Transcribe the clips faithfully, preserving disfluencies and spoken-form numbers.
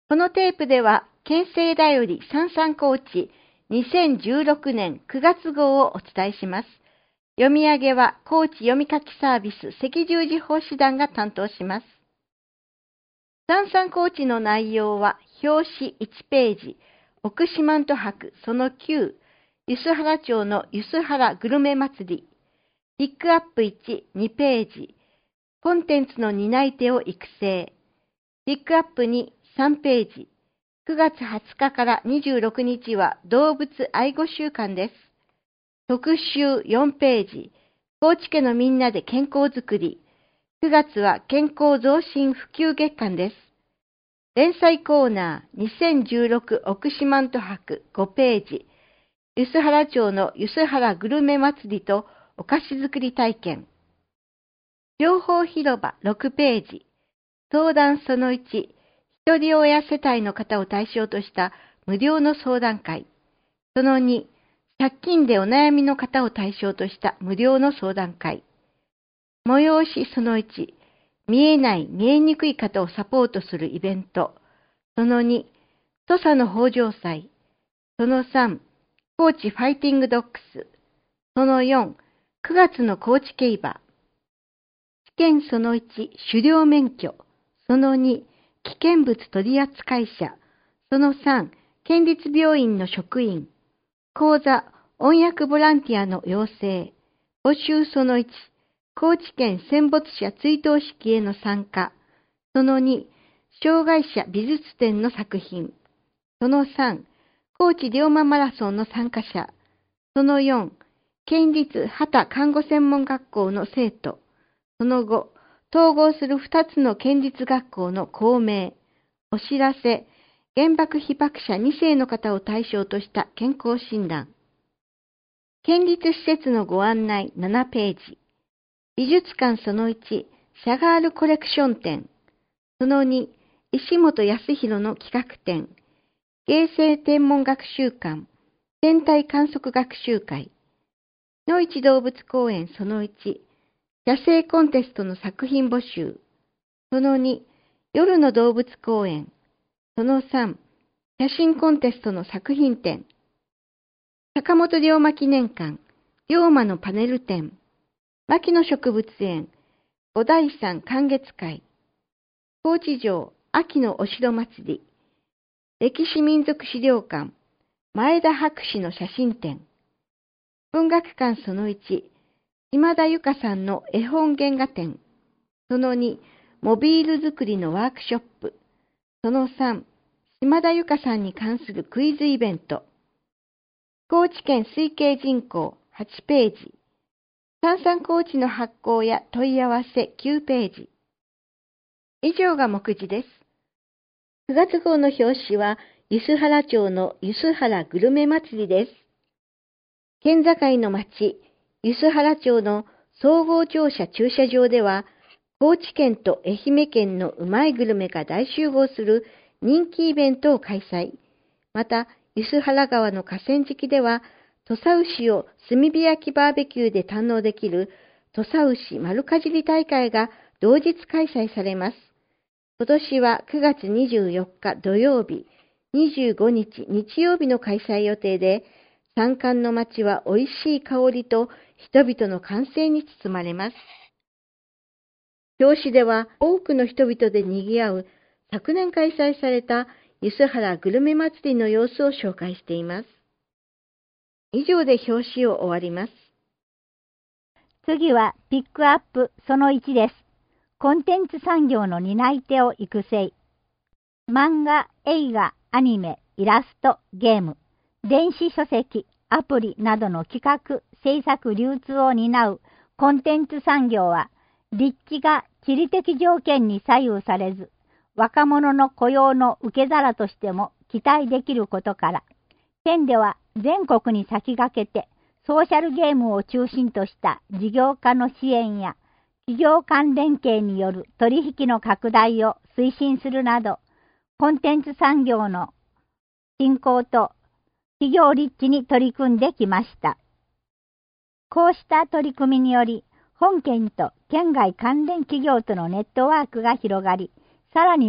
このテープでは、県政だより三々高知にせんじゅうろくねんくがつ号をお伝えします。読み上げは高知読み書きサービス赤十字奉仕団が担当します。三々高知の内容は表紙いちページ、奥四万十博そのきゅう、梼原町の梼原グルメ祭り、ピックアップいち、にページ、コンテンツの担い手を育成、ピックアップに、さんページ、くがつはつかからにじゅうろくにちは動物愛護週間です。特集よんページ、高知家のみんなで健康づくり。くがつは健康増進普及月間です。連載コーナーにせんじゅうろく奥四万十博ごページ、梼原町の梼原グルメ祭りとお菓子作り体験。情報広場ろくページ、相談そのいち、一人親世帯の方を対象とした無料の相談会。そのに、借金でお悩みの方を対象とした無料の相談会。催しそのいち、見えない、見えにくい方をサポートするイベント。そのに、土佐の豊穣祭。そのさん、高知ファイティングドッグス。そのよん、くがつの高知競馬。試験そのいち、狩猟免許。そのに、危険物取扱者。そのさん、県立病院の職員。講座、音訳ボランティアの要請。募集そのいち、高知県戦没者追悼式への参加。そのに、障害者美術展の作品。そのさん、高知龍馬マラソンの参加者。そのよん、県立畑看護専門学校の生徒。そのご、統合するふたつの県立学校の校名。お知らせ、原爆被爆者にせいの方を対象とした健康診断。県立施設のご案内ななページ。美術館そのいち、シャガールコレクション展。そのに、石本康弘の企画展。芸生天文学習館、天体観測学習会。野市動物公園そのいち、野生コンテストの作品募集。そのに、夜の動物公園。そのさん、写真コンテストの作品展。坂本龍馬記念館、龍馬のパネル展。牧野植物園、五代山観月会。高知城、秋のお城祭り。歴史民族資料館、前田博士の写真展。文学館そのいち、島田由香さんの絵本原画展。そのに、モビール作りのワークショップ。そのさん、島田由香さんに関するクイズイベント。高知県推計人口はちページ。三々高知の発行や問い合わせきゅうページ。以上が目次です。くがつ号の表紙は、梼原町の梼原グルメ祭りです。県境の町、梼原町の総合庁舎駐車場では、高知県と愛媛県のうまいグルメが大集合する人気イベントを開催。また、梼原川の河川敷では、土佐牛を炭火焼きバーベキューで堪能できる土佐牛丸かじり大会が同日開催されます。今年はくがつにじゅうよっか土曜日、にじゅうごにち日曜日の開催予定で、山間の町は美味しい香りと人々の歓声に包まれます。表紙では多くの人々で賑わう昨年開催された梼原グルメ祭りの様子を紹介しています。以上で表紙を終わります。 次はピックアップそのいちです。コンテンツ産業の担い手を育成。漫画、映画、アニメ、イラスト、ゲーム、電子書籍、アプリなどの企画、制作、流通を担うコンテンツ産業は、立地が地理的条件に左右されず、若者の雇用の受け皿としても期待できることから、県では全国に先駆けてソーシャルゲームを中心とした事業化の支援や企業間連携による取引の拡大を推進するなど、コンテンツ産業の振興と企業立地に取り組んできました。こうした取り組みにより、本県と県外関連企業とのネットワークが広がり、さらには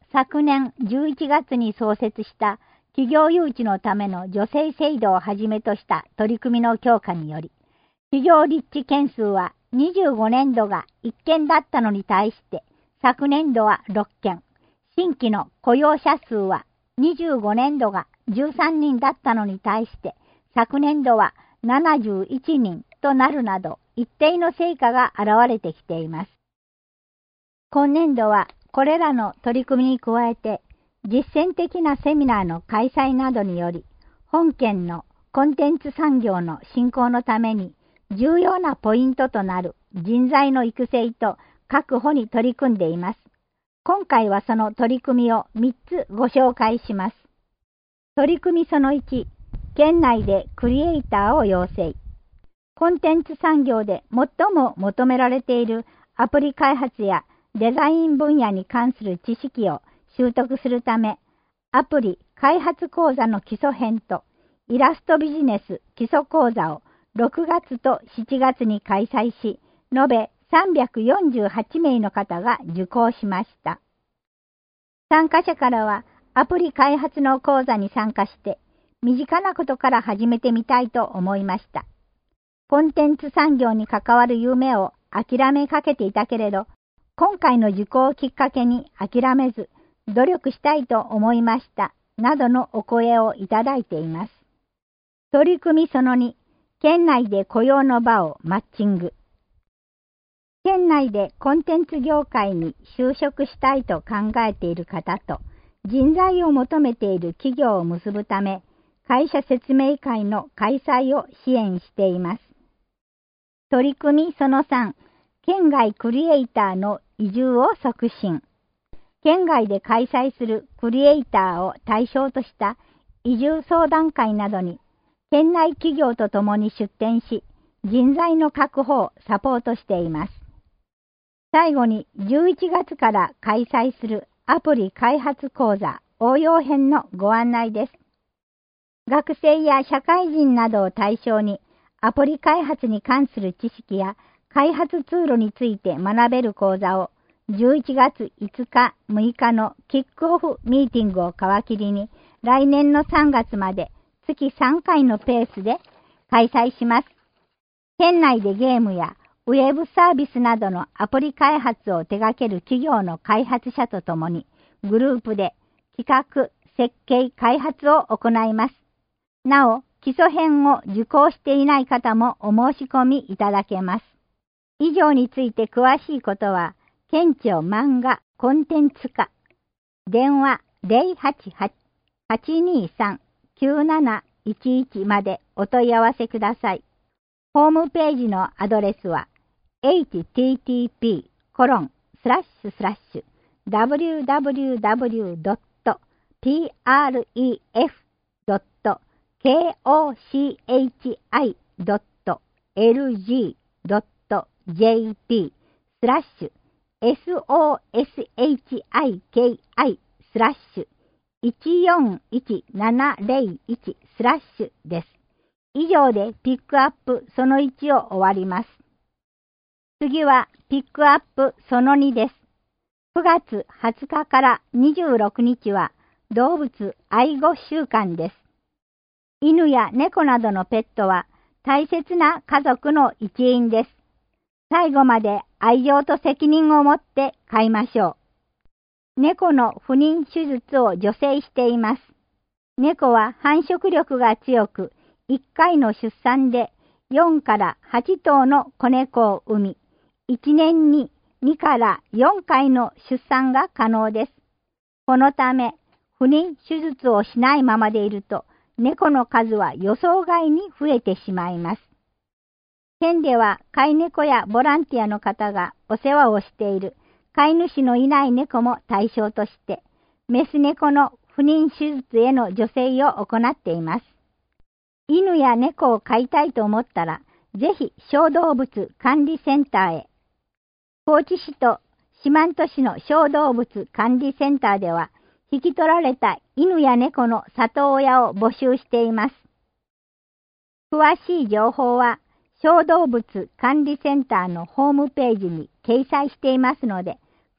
昨年じゅういちがつに創設した企業誘致のための助成制度をはじめとした取り組みの強化により、企業立地件数はにじゅうごねんどがいっけんだったのに対して、昨年度はろっけん、新規の雇用者数はにじゅうごねんどがじゅうさんにんだったのに対して、昨年度はななじゅういちにんとなるなど、一定の成果が現れてきています。今年度はこれらの取り組みに加えて、実践的なセミナーの開催などにより、本県のコンテンツ産業の振興のために重要なポイントとなる人材の育成と確保に取り組んでいます。今回はその取り組みをみっつご紹介します。取り組みそのいち、県内でクリエイターを養成。コンテンツ産業で最も求められているアプリ開発やデザイン分野に関する知識を習得するため、アプリ開発講座の基礎編とイラストビジネス基礎講座をろくがつとしちがつに開催し、延べさんびゃくよんじゅうはちめいの方が受講しました。参加者からはアプリ開発の講座に参加して身近なことから始めてみたいと思いました。コンテンツ産業に関わる夢を諦めかけていたけれど、今回の受講をきっかけに諦めず努力したいと思いましたなどのお声をいただいています。取り組みそのに、県内で雇用の場をマッチング。県内でコンテンツ業界に就職したいと考えている方と人材を求めている企業を結ぶため、会社説明会の開催を支援しています。取り組みそのさん、県外クリエイターの移住を促進。県外で開催するクリエイターを対象とした移住相談会などに、県内企業とともに出展し、人材の確保をサポートしています。最後にじゅういちがつから開催するアプリ開発講座応用編のご案内です。学生や社会人などを対象にアプリ開発に関する知識や開発ツールについて学べる講座をじゅういちがついつか、むいかのキックオフミーティングを皮切りに来年のさんがつまで月さんかいのペースで開催します。県内でゲームやウェブサービスなどのアプリ開発を手掛ける企業の開発者とともにグループで企画、設計、開発を行います。なお、基礎編を受講していない方もお申し込みいただけます。以上について詳しいことは、県庁漫画コンテンツ課、電話 ゼロはちはち はちにさん きゅうなないちいち までお問い合わせください。ホームページのアドレスは エイチティーティーピーコロンスラッシュスラッシュダブリューダブリューダブリュードットピーアールイーエフドットケーオーシーエイチアイドットエルジードットジェーピースラッシュ エスオーエスエイチアイケーアイ スラッシュいちよんいちななゼロいちスラッシュです。以上でピックアップそのいちを終わります。次はピックアップそのにです。くがつはつかからにじゅうろくにちは動物愛護週間です。犬や猫などのペットは大切な家族の一員です。最後まで愛情と責任を持って飼いましょう。猫の不妊手術を助成しています。猫は繁殖力が強く、いっかいの出産でよんからはちとうの子猫を産み、いちねんににからよんかいの出産が可能です。このため、不妊手術をしないままでいると、猫の数は予想外に増えてしまいます。県では飼い猫やボランティアの方がお世話をしている飼い主のいない猫も対象として、メス猫の不妊手術への助成を行っています。犬や猫を飼いたいと思ったら、ぜひ小動物管理センターへ。高知市と四万十市の小動物管理センターでは、引き取られた犬や猫の里親を募集しています。詳しい情報は、小動物管理センターのホームページに掲載していますので、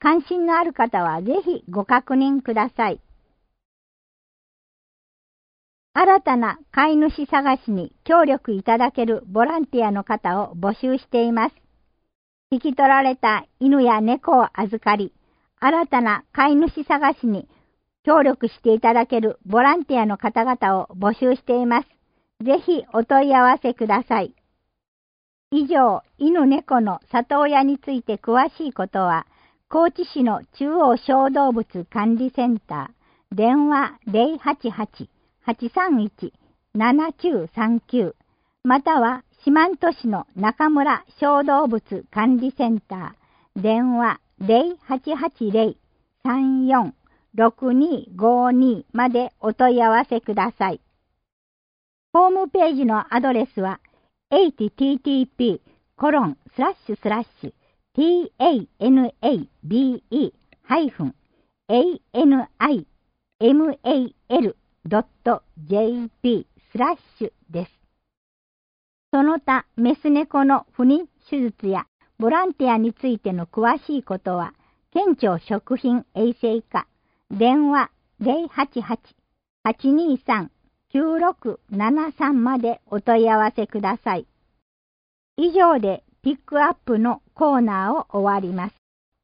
関心のある方はぜひご確認ください。新たな飼い主探しに協力いただけるボランティアの方を募集しています。引き取られた犬や猫を預かり、新たな飼い主探しに協力していただけるボランティアの方々を募集しています。ぜひお問い合わせください。以上、犬猫の里親について詳しいことは、高知市の中央小動物管理センター、電話 ゼロはちはち はちさんいち ななきゅうさんきゅう、または四万十市の中村小動物管理センター、電話 ゼロはちはちゼロ さんよん ろくにごに までお問い合わせください。ホームページのアドレスは エイチティーティーピーコロンスラッシュスラッシュ ティーエーエヌエービーイー ハイフン エーエヌアイエムエーエル ドット ジェーピー スラッシュです。その他、メス猫の不妊手術やボランティアについての詳しいことは、県庁食品衛生課、電話 ゼロはちはち はちにさん きゅうろくななさん までお問い合わせください。以上でピックアップのコーナーを終わります。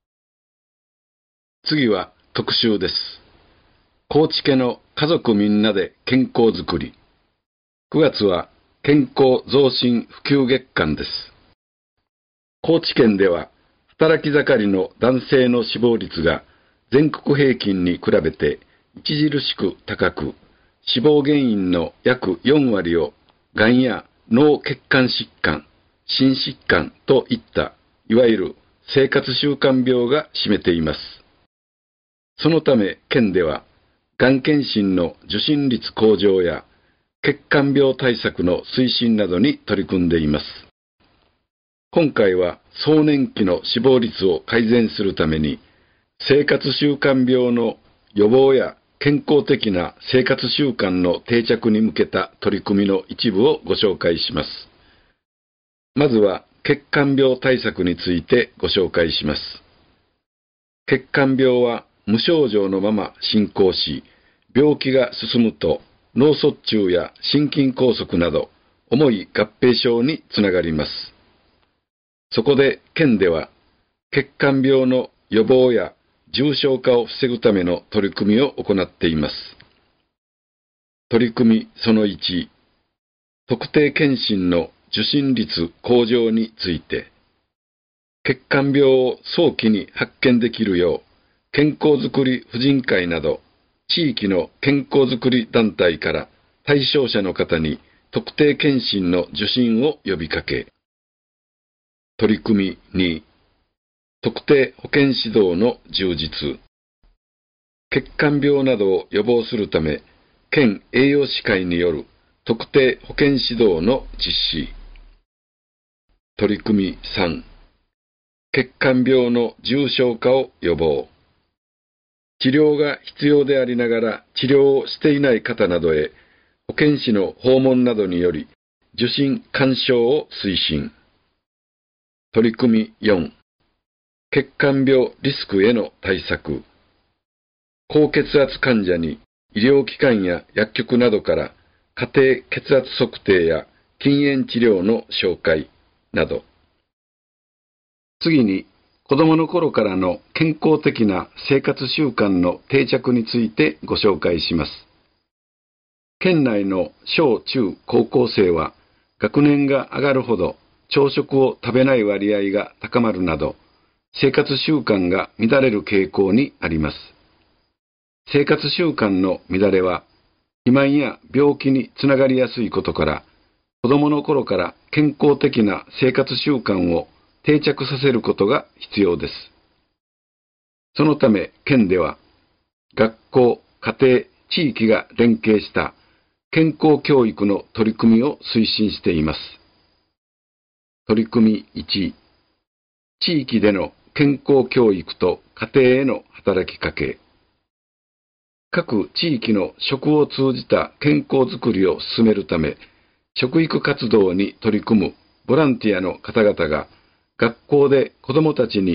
次は特集です。高知家の家族みんなで健康づくり。くがつは健康増進普及月間です。高知県では働き盛りの男性の死亡率が全国平均に比べて著しく高く、死亡原因の約よんわりをがんや脳血管疾患、心疾患といったいわゆる生活習慣病が占めています。そのため県ではがん検診の受診率向上や血管病対策の推進などに取り組んでいます。今回は壮年期の死亡率を改善するために生活習慣病の予防や健康的な生活習慣の定着に向けた取り組みの一部をご紹介します。まずは血管病対策についてご紹介します。血管病は無症状のまま進行し、病気が進むと脳卒中や心筋梗塞など重い合併症につながります。そこで県では血管病の予防や重症化を防ぐための取り組みを行っています。取り組みそのいち、特定健診の受診率向上について、血管病を早期に発見できるよう、健康づくり婦人会など、地域の健康づくり団体から対象者の方に特定健診の受診を呼びかけ、取り組みに、特定保健指導の充実。血管病などを予防するため、県栄養士会による特定保健指導の実施。取り組みさん、血管病の重症化を予防。治療が必要でありながら治療をしていない方などへ、保健師の訪問などにより、受診勧奨を推進。取り組みよん、血管病リスクへの対策。高血圧患者に医療機関や薬局などから家庭血圧測定や禁煙治療の紹介など。次に、子どもの頃からの健康的な生活習慣の定着についてご紹介します。県内の小中高校生は学年が上がるほど朝食を食べない割合が高まるなど、生活習慣が乱れる傾向にあります。生活習慣の乱れは、肥満や病気につながりやすいことから、子どもの頃から健康的な生活習慣を定着させることが必要です。そのため、県では、学校、家庭、地域が連携した健康教育の取り組みを推進しています。取り組みいち、地域での健康教育と家庭への働きかけ。各地域の食を通じた健康づくりを進めるため、食育活動に取り組むボランティアの方々が学校で子どもたちに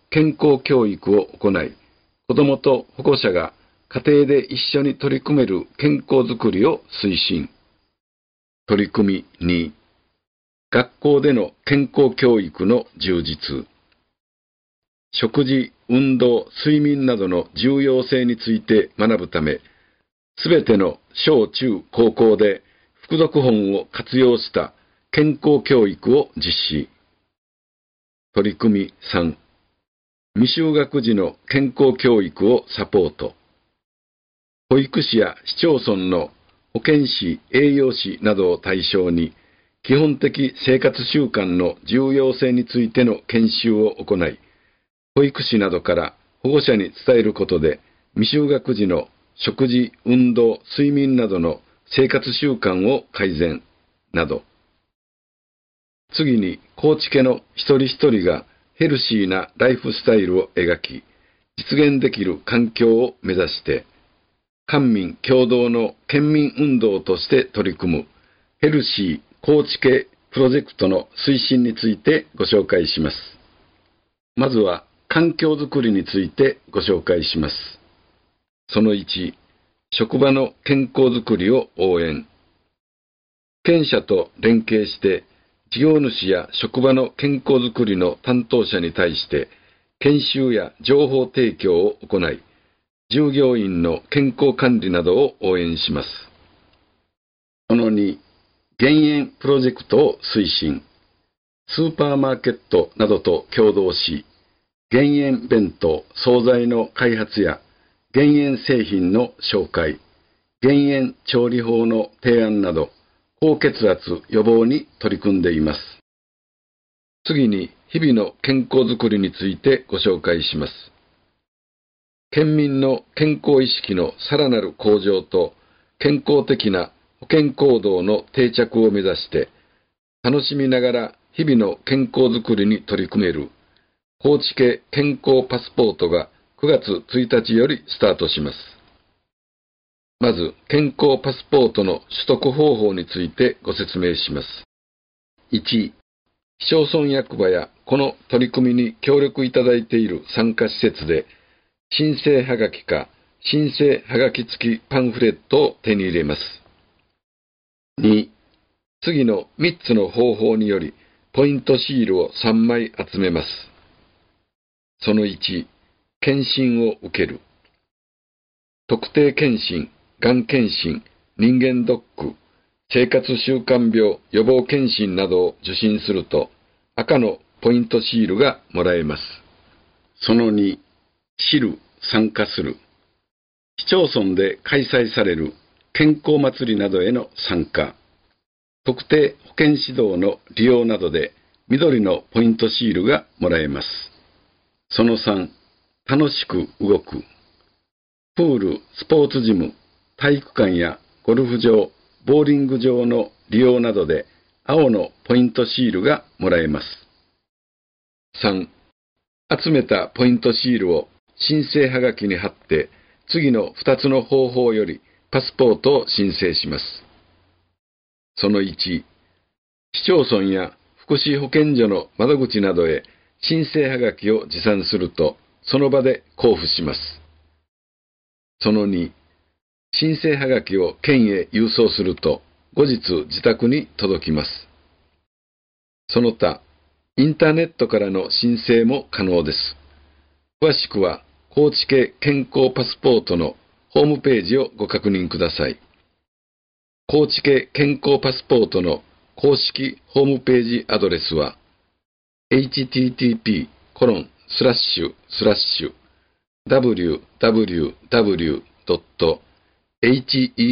健康教育を行い、子どもと保護者が家庭で一緒に取り組める健康づくりを推進。取り組みに、学校での健康教育の充実。食事、運動、睡眠などの重要性について学ぶため、すべての小中高校で副読本を活用した健康教育を実施。取り組みさん、未就学児の健康教育をサポート。保育士や市町村の保健師、栄養士などを対象に、基本的生活習慣の重要性についての研修を行い、保育士などから保護者に伝えることで、未就学児の食事、運動、睡眠などの生活習慣を改善など。次に、高知家の一人一人がヘルシーなライフスタイルを描き、実現できる環境を目指して、官民共同の県民運動として取り組むヘルシー高知家プロジェクトの推進についてご紹介します。まずは環境づくりについてご紹介します。そのいち、職場の健康づくりを応援。県社と連携して事業主や職場の健康づくりの担当者に対して研修や情報提供を行い、従業員の健康管理などを応援します。そのに、減塩プロジェクトを推進。スーパーマーケットなどと共同し、減塩弁当、惣菜の開発や減塩製品の紹介、減塩調理法の提案など、高血圧予防に取り組んでいます。次に、日々の健康づくりについてご紹介します。県民の健康意識のさらなる向上と健康的な保健行動の定着を目指して、楽しみながら日々の健康づくりに取り組める高知家健康パスポートがくがつついたちよりスタートします。まず、健康パスポートの取得方法についてご説明します。いち、市町村役場やこの取り組みに協力いただいている参加施設で、申請はがきか申請はがき付きパンフレットを手に入れます。に、次のみっつの方法によりポイントシールをさんまい集めます。そのいち、検診を受ける。特定検診、がん検診、人間ドック、生活習慣病予防検診などを受診すると赤のポイントシールがもらえます。そのに、知る、参加する。市町村で開催される健康祭りなどへの参加。特定保健指導の利用などで緑のポイントシールがもらえます。そのさん、楽しく動く。プール、スポーツジム、体育館やゴルフ場、ボーリング場の利用などで青のポイントシールがもらえます。さん、集めたポイントシールを申請はがきに貼って次のふたつの方法よりパスポートを申請します。そのいち、市町村や福祉保健所の窓口などへ申請はがきを持参するとその場で交付します。そのに、申請はがきを県へ郵送すると後日自宅に届きます。その他、インターネットからの申請も可能です。詳しくは高知家健康パスポートのホームページをご確認ください。高知家健康パスポートの公式ホームページアドレスは エイチティーティーピーコロンスラッシュスラッシュダブリューダブリューダブリュードットヘル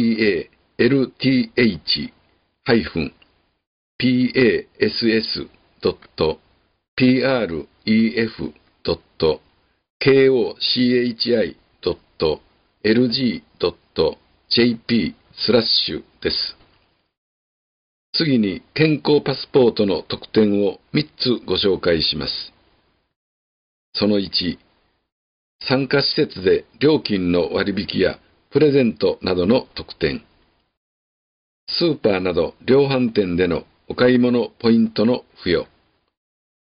スハイフンパスドットプレフドットコチドットエルジードットジェーピースラッシュです。次に健康パスポートの特典をみっつご紹介します。そのいち、参加施設で料金の割引やプレゼントなどの特典。スーパーなど量販店でのお買い物ポイントの付与。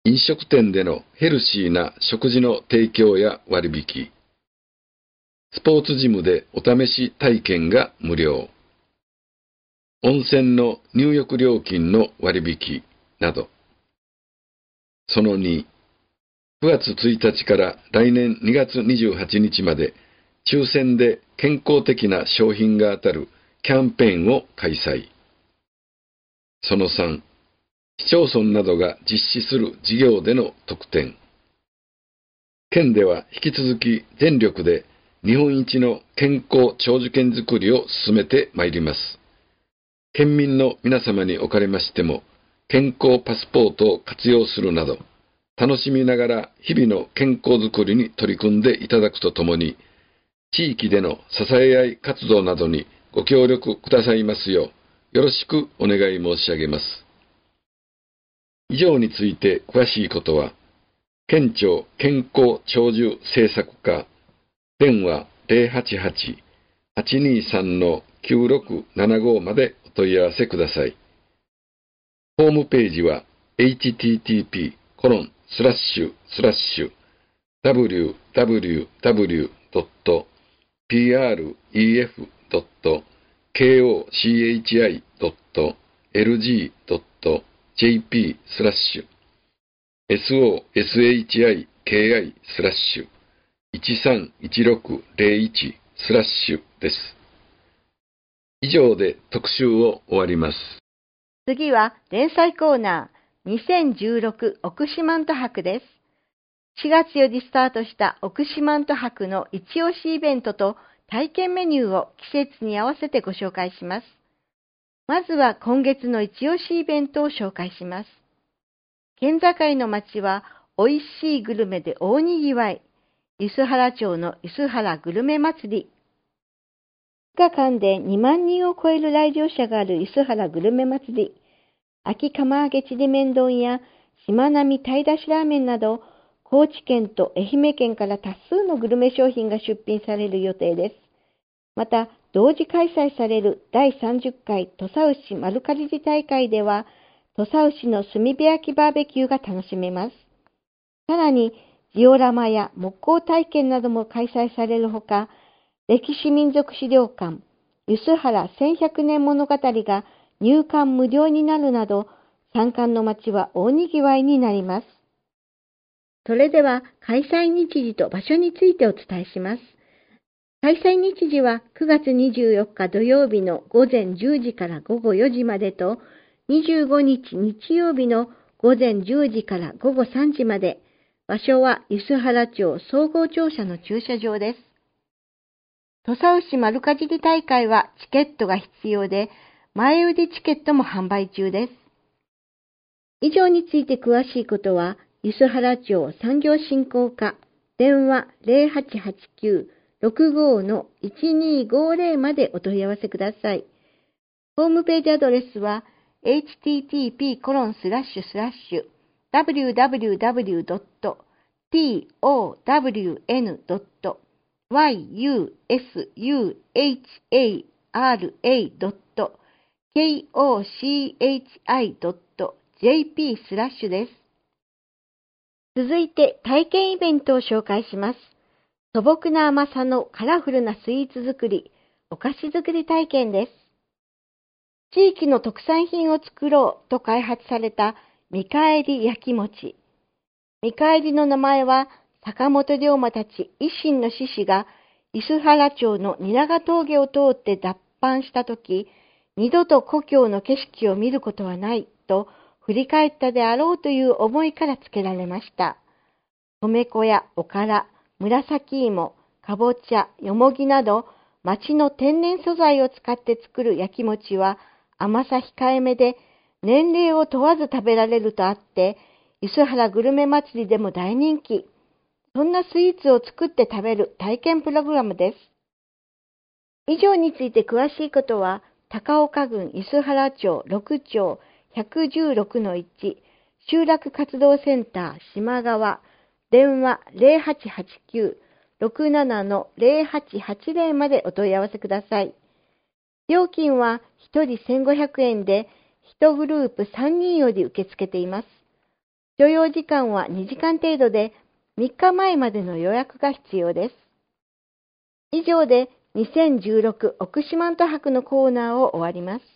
飲食店でのヘルシーな食事の提供や割引、スポーツジムでお試し体験が無料、温泉の入浴料金の割引など。そのに、くがつついたちから来年にがつにじゅうはちにちまで抽選で健康的な商品が当たるキャンペーンを開催。そのさん、市町村などが実施する事業での特典。県では引き続き全力で日本一の健康長寿県づくりを進めてまいります。県民の皆様におかれましても、健康パスポートを活用するなど、楽しみながら日々の健康づくりに取り組んでいただくとともに、地域での支え合い活動などにご協力くださいますよう、よろしくお願い申し上げます。以上について詳しいことは、県庁健康長寿政策課、電話 ゼロはちはち はちにさん きゅうろくななご までお問い合わせください。ホームページは エイチティーティーピーコロンスラッシュスラッシュダブリューダブリューダブリュードットピーアールイーエフドットケーオーシーエイチアイドットエルジードットジェーピースラッシュエスオーエスエイチアイケーアイスラッシュいちさんいちろくゼロいちスラッシュです。以上で特集を終わります。 次は連載コーナーにせんじゅうろく奥四万十博です。しがつよりスタートした奥四万十博の一押しイベントと体験メニューを季節に合わせてご紹介します。まずは今月の一押しイベントを紹介します。県境の町は美味しいグルメで大にぎわい。梼原町の梼原グルメ祭り。ふつかかんでにまんにんを超える来場者がある梼原グルメ祭り。秋釜揚げちりめん丼やしまなみ鯛だしラーメンなど、高知県と愛媛県から多数のグルメ商品が出品される予定です。また、同時開催されるだいさんじゅっかい土佐牛丸かじり大会では、土佐牛の炭火焼きバーベキューが楽しめます。さらに、ジオラマや木工体験なども開催されるほか、歴史民族資料館、梼原せんひゃくねん物語が入館無料になるなど、山間の町は大にぎわいになります。それでは開催日時と場所についてお伝えします。開催日時はくがつにじゅうよっか土曜日のごぜんじゅうじからごごよじまでと、にじゅうごにち日曜日のごぜんじゅうじからごごさんじまで、場所は梼原町総合庁舎の駐車場です。土佐牛丸かじり大会はチケットが必要で、前売りチケットも販売中です。以上について詳しいことは、梼原町産業振興課、電話 ゼロはちはちきゅう ろくご いちにごゼロ までお問い合わせください。ホームページアドレスは、エイチティーティーピーコロンスラッシュスラッシュダブリューダブリューダブリュードットトワンドットワイユーエスユーエイチエーアールエードットケーオーシーエイチアイドットジェーピースラッシュです。続いて体験イベントを紹介します。素朴な甘さのカラフルなスイーツ作り、お菓子作り体験です。地域の特産品を作ろうと開発された見返り焼き餅。見返りの名前は坂本龍馬たち維新の志士が梼原町の蜷川峠を通って脱藩したとき、二度と故郷の景色を見ることはないと振り返ったであろうという思いから付けられました。米粉やおから、紫芋、かぼちゃ、よもぎなど町の天然素材を使って作る焼き餅は甘さ控えめで年齢を問わず食べられるとあって梼原グルメ祭りでも大人気。そんなスイーツを作って食べる体験プログラムです。以上について詳しいことは高岡郡梼原町ろくちょうひゃくじゅうろくのいち集落活動センター島川電話 ゼロはちはちきゅう ろくなな ゼロはちはちゼロ までお問い合わせください。料金はひとりせんごひゃくえんでいちグループさんにんより受け付けています。 所要時間はにじかん程度で、みっかまえまでの予約が必要です。以上でにせんじゅうろく奥四万十博のコーナーを終わります。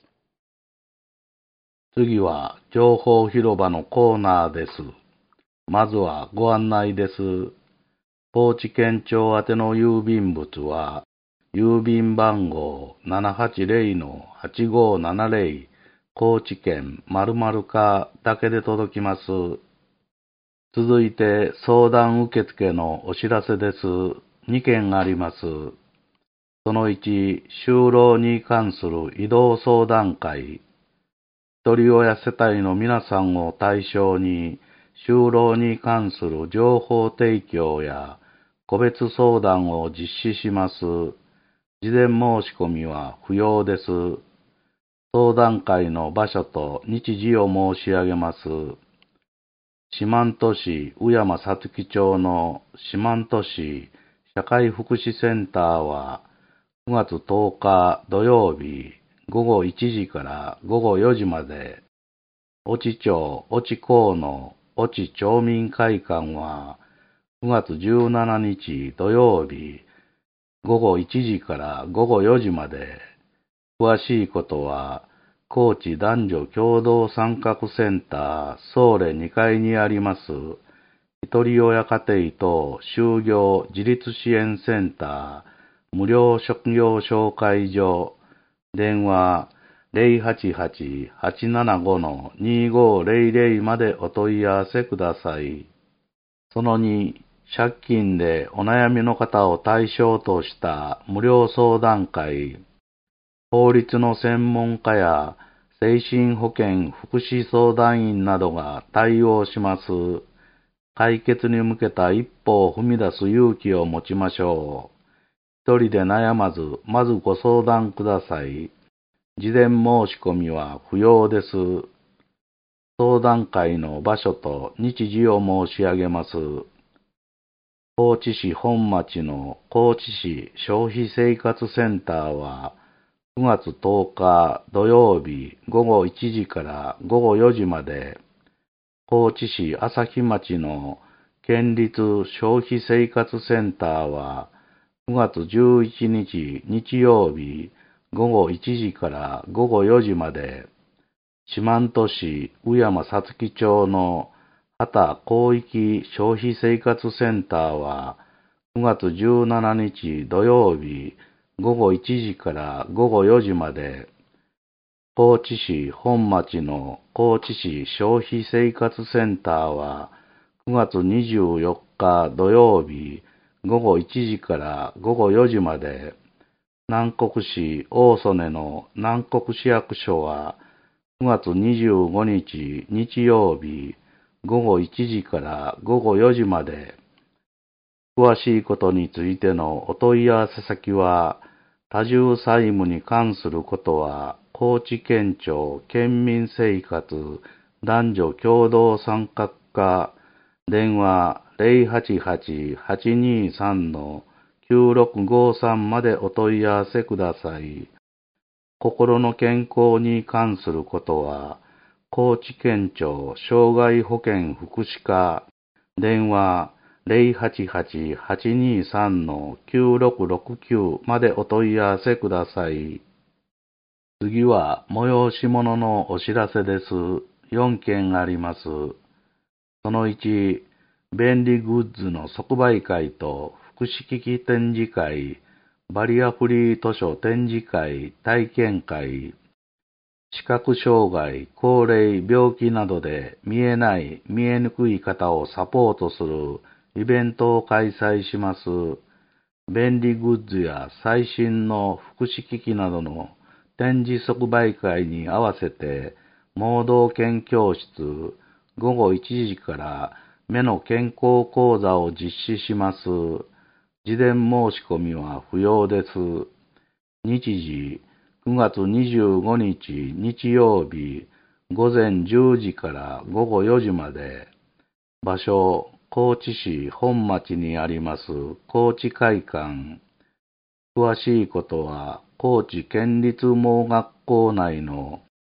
次は情報広場のコーナーです。まずはご案内です。高知県庁宛ての郵便物は、郵便番号 ななはちゼロ はちごななゼロ 高知県〇〇課だけで届きます。続いて相談受付のお知らせです。にけんあります。そのいち、就労に関する移動相談会。ひとり親世帯の皆さんを対象に、就労に関する情報提供や個別相談を実施します。事前申し込みは不要です。相談会の場所と日時を申し上げます。四万十市宇山さつき町の四万十市社会福祉センターはくがつとおか土曜日ごごいちじからごごよじまで、越知町越知港の越知町民会館はくがつじゅうしちにち土曜日ごごいちじからごごよじまで。詳しいことは高知男女共同参画センター総連にかいにありますひとり親家庭等就業自立支援センター無料職業紹介所電話 ゼロはちはち はちななご にごゼロゼロ までお問い合わせください。そのに、借金でお悩みの方を対象とした無料相談会、法律の専門家や精神保健福祉相談員などが対応します。解決に向けた一歩を踏み出す勇気を持ちましょう。一人で悩まず、まずご相談ください。事前申し込みは不要です。相談会の場所と日時を申し上げます。高知市本町の高知市消費生活センターはくがつとおか土曜日ごごいちじからごごよじまで、高知市朝日町の県立消費生活センターはくがつじゅういちにち日曜日ごごいちじからごごよじまで、四万十市宇山さつき町の畑広域消費生活センターはくがつじゅうしちにち土曜日ごごいちじからごごよじまで、高知市本町の高知市消費生活センターはくがつにじゅうよっか土曜日ごごいちじからごごよじまで、南国市大曽根の南国市役所はくがつにじゅうごにち日曜日ごごいちじからごごよじまで。詳しいことについてのお問い合わせ先は、多重債務に関することは、高知県庁県民生活男女共同参画課、電話 ゼロはちはち はちにさん きゅうろくごさん までお問い合わせください。心の健康に関することは、高知県庁障害保険福祉課、電話 ゼロはちはち はちにさん きゅうろくろくきゅう までお問い合わせください。次は催し物のお知らせです。よんけんあります。そのいち、便利グッズの即売会と福祉機器展示会、バリアフリー図書展示会、体験会、視覚障害、高齢、病気などで見えない、見えにくい方をサポートするイベントを開催します。便利グッズや最新の福祉機器などの展示即売会に合わせて、盲導犬教室、ごごいちじから目の健康講座を実施します。事前申し込みは不要です。日時、くがつにじゅうごにち日曜日、ごぜんじゅうじからごごよじまで。場所、高知市本町にあります高知会館。詳しいことは、高知県立盲学校内の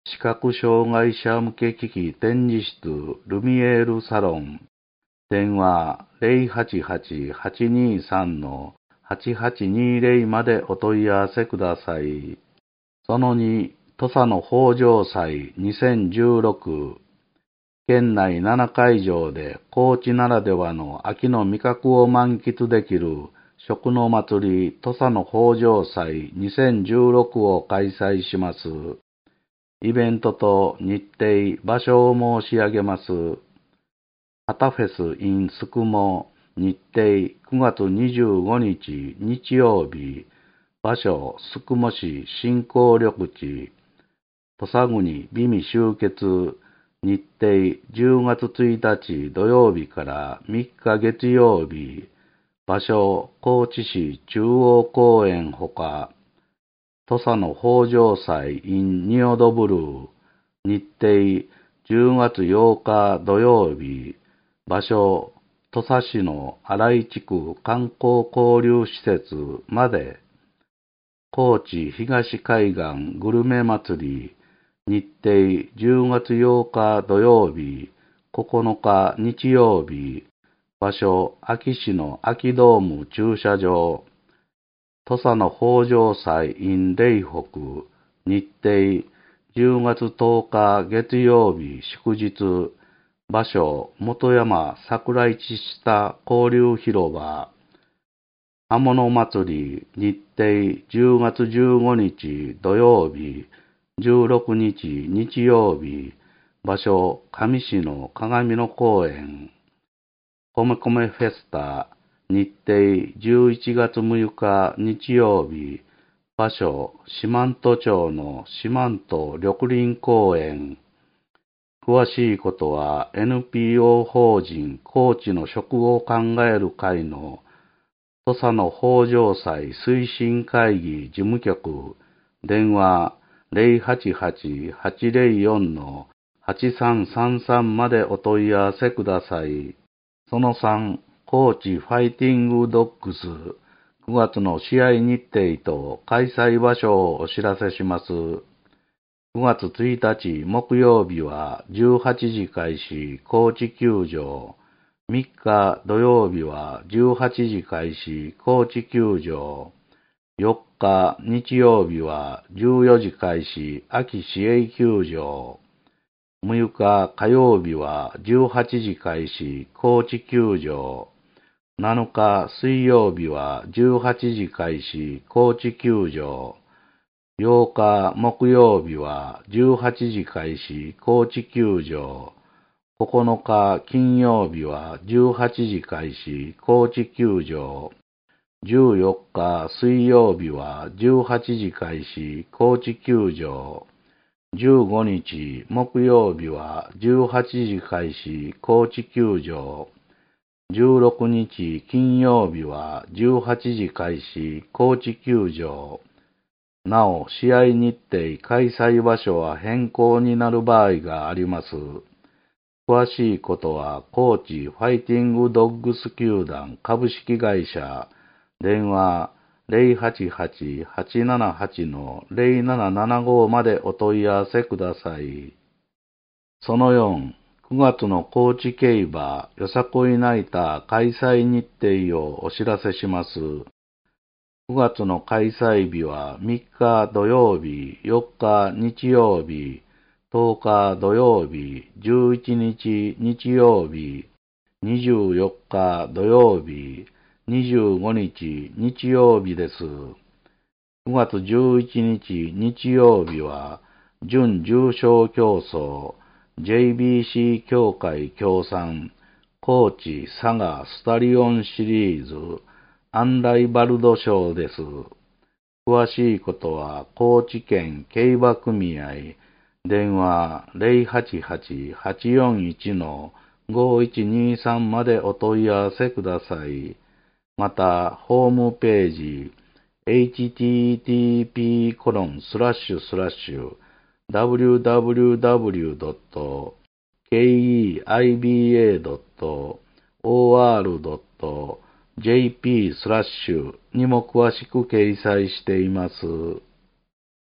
視覚障害者向け機器展示室ルミエールサロン。電話 ゼロはちはち はちにさん はちはちにゼロ までお問い合わせください。そのに、土佐の豊穣祭にせんじゅうろく。県内ななかいじょうで高知ならではの秋の味覚を満喫できる食の祭り土佐の豊穣祭にせんじゅうろくを開催します。イベントと日程、場所を申し上げます。はたフェス in すくも日程くがつにじゅうごにち日曜日。場所すくも市新興緑地。土佐国美味集結。日程じゅうがつついたち土曜日からみっか月曜日。場所高知市中央公園ほか。土佐の豊穣祭 in 仁淀ブルー。日程じゅうがつようか土曜日。場所土佐市の新井地区観光交流施設まで。高知東海岸グルメ祭り。日程じゅうがつようか土曜日、ここのか日曜日。場所安芸市の安芸ドーム駐車場。土佐の豊穣祭 in 嶺北。日程じゅうがつとおか月曜日祝日。場所本山桜市下交流広場。刃物祭り日程じゅうがつじゅうごにち土曜日。じゅうろくにち日曜日。場所上市の鏡野公園。米米フェスタ。日程じゅういちがつむいか日曜日。場所四万十町の四万十緑林公園。詳しいことは エヌピーオー 法人高知の食を考える会の土佐の豊穣祭推進会議事務局。電話ゼロはちはち はちゼロよん はちさんさんさんまでお問い合わせください。そのさん、高知ファイティングドッグスくがつの試合日程と開催場所をお知らせします。くがつついたち木曜日はじゅうはちじ開始高知球場。みっか土曜日はじゅうはちじ開始高知球場。よっか日曜日はじゅうよじ開始安芸市営球場。むいか火曜日はじゅうはちじ開始高知球場。なのか水曜日はじゅうはちじ開始高知球場。ようか木曜日はじゅうはちじ開始高知球場。ここのか金曜日はじゅうはちじ開始高知球場。じゅうよっか水曜日はじゅうはちじ開始高知球場。じゅうごにち木曜日はじゅうはちじ開始高知球場。じゅうろくにち金曜日はじゅうはちじ開始高知球場。なお、試合日程開催場所は変更になる場合があります。詳しいことは高知ファイティングドッグス球団株式会社。電話ゼロはちはち はちななはち ゼロななななご までお問い合わせください。そのよん、くがつの高知競馬よさこいナイター開催日程をお知らせします。くがつの開催日はみっか土曜日、よっか日曜日、とおか土曜日、じゅういちにち日曜日、にじゅうよっか土曜日、にじゅうごにち日曜日です。くがつじゅういちにち日曜日は、準重賞競争、ジェイビーシー 協会協賛、高知佐賀スタリオンシリーズ、アンライバルド賞です。詳しいことは、高知県競馬組合、電話ゼロはちはち はちよんいち ごいちにさんまでお問い合わせください。また、ホームページ、エイチティーティーピーコロンスラッシュスラッシュダブリューダブリューダブリュードットケーイーアイビーエードットオーアールドットジェーピー スラッシュにも詳しく掲載しています。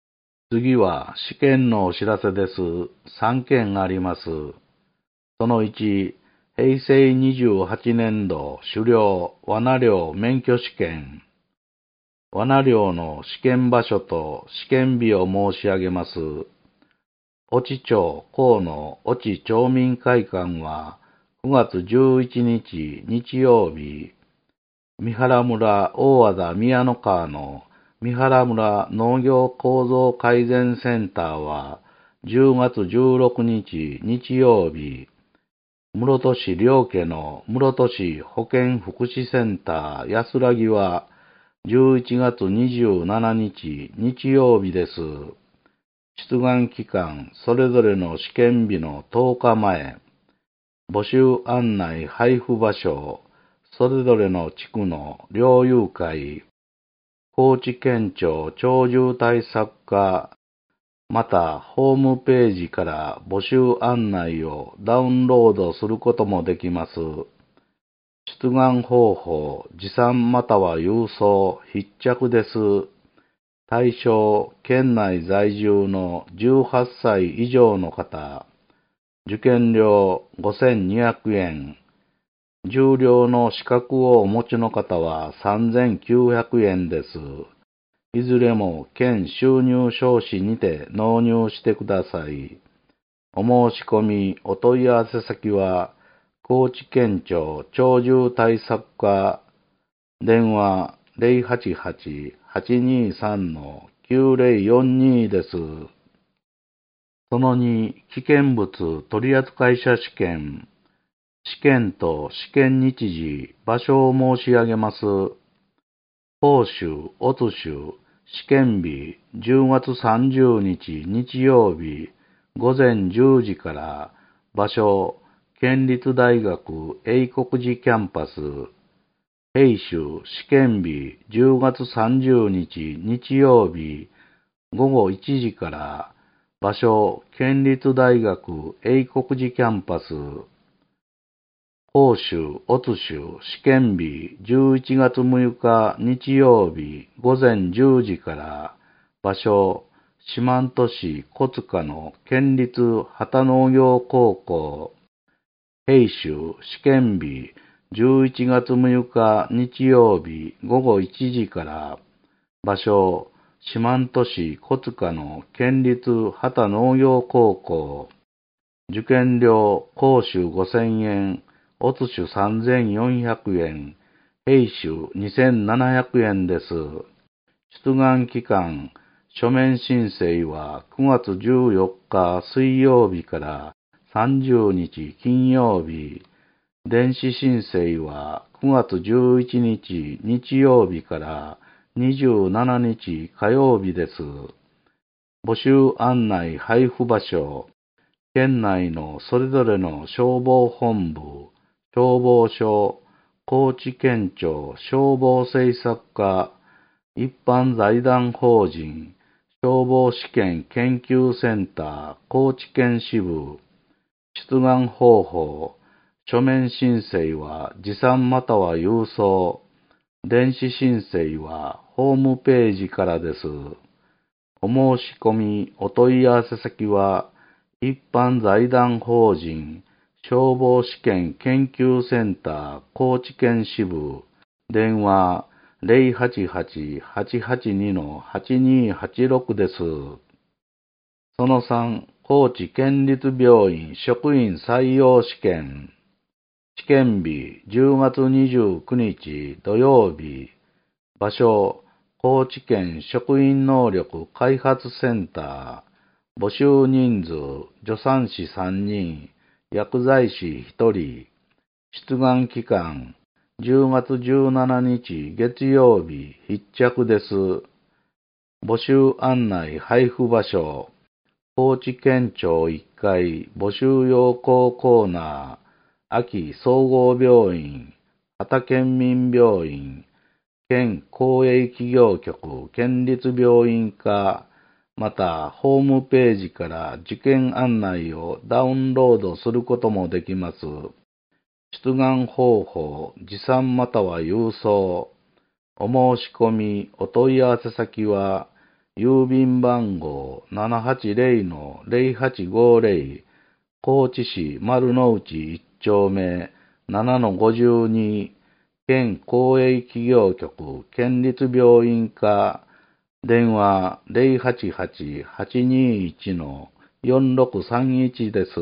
次は試験のお知らせです。さんけんあります。そのいち、へいせいにじゅうはちねんど狩猟罠猟免許試験。罠猟の試験場所と試験日を申し上げます。越知町河野越知町民会館はくがつじゅういちにち日曜日、三原村大和田宮の川の三原村農業構造改善センターはじゅうがつじゅうろくにち日曜日、室戸市両家の室戸市保健福祉センター安らぎはじゅういちがつにじゅうしちにち日曜日です。出願期間それぞれの試験日のとおかまえ、募集案内配布場所、それぞれの地区の猟友会、高知県庁鳥獣対策課、またホームページから募集案内をダウンロードすることもできます。出願方法、持参または郵送、必着です。対象、県内在住のじゅうはっさい以上の方、受験料ごせんにひゃくえん、重量の資格をお持ちの方はさんぜんきゅうひゃくえんです。いずれも県収入証紙にて納入してください。お申し込み、お問い合わせ先は、高知県庁鳥獣対策課、電話 ゼロはちはち はちにさん きゅうゼロよんに です。そのに、危険物取扱者試験。試験と試験日時、場所を申し上げます。甲州、乙州、試験日、じゅうがつさんじゅうにち日曜日、ごぜんじゅうじから、場所、県立大学英国寺キャンパス、丙州、試験日、じゅうがつさんじゅうにち日曜日、ごごいちじから、場所、県立大学英国寺キャンパス、甲州、乙州、試験日、じゅういちがつむいか日曜日、ごぜんじゅうじから、場所、四万十市小塚の県立畑農業高校、丙州、試験日、じゅういちがつむいか日曜日、ごごいちじから、場所、四万十市小塚の県立畑農業高校、受験料、甲州ごせんえん、乙州さんぜんよんひゃくえん、丙州にせんななひゃくえんです。出願期間、書面申請はくがつじゅうよっか水曜日からさんじゅうにち金曜日、電子申請はくがつじゅういちにち日曜日からにじゅうしちにち火曜日です。募集案内配布場所、県内のそれぞれの消防本部、消防署、高知県庁消防政策課、一般財団法人、消防試験研究センター高知県支部、出願方法、書面申請は持参または郵送、電子申請はホームページからです。お申し込み、お問い合わせ先は、一般財団法人、消防試験研究センター高知県支部、電話 ゼロはちはち はちはちに はちにはちろく です。そのさん、高知県立病院職員採用試験。試験日じゅうがつにじゅうくにち土曜日。場所、高知県職員能力開発センター。募集人数、助産師さんにん、薬剤師ひとり。出願期間、じゅうがつじゅうしちにち月曜日必着です。募集案内配布場所、高知県庁いっかい募集要項コーナー、秋総合病院、畑県民病院、県公営企業局県立病院課、またホームページから受験案内をダウンロードすることもできます。出願方法、持参または郵送。お申し込み、お問い合わせ先は、 郵便番号 ななはちゼロのゼロはちごゼロ、高知市丸の内いち丁目ななのごじゅうに、県公営企業局県立病院課、電話 ゼロはちはち はちにいち よんろくさんいち です。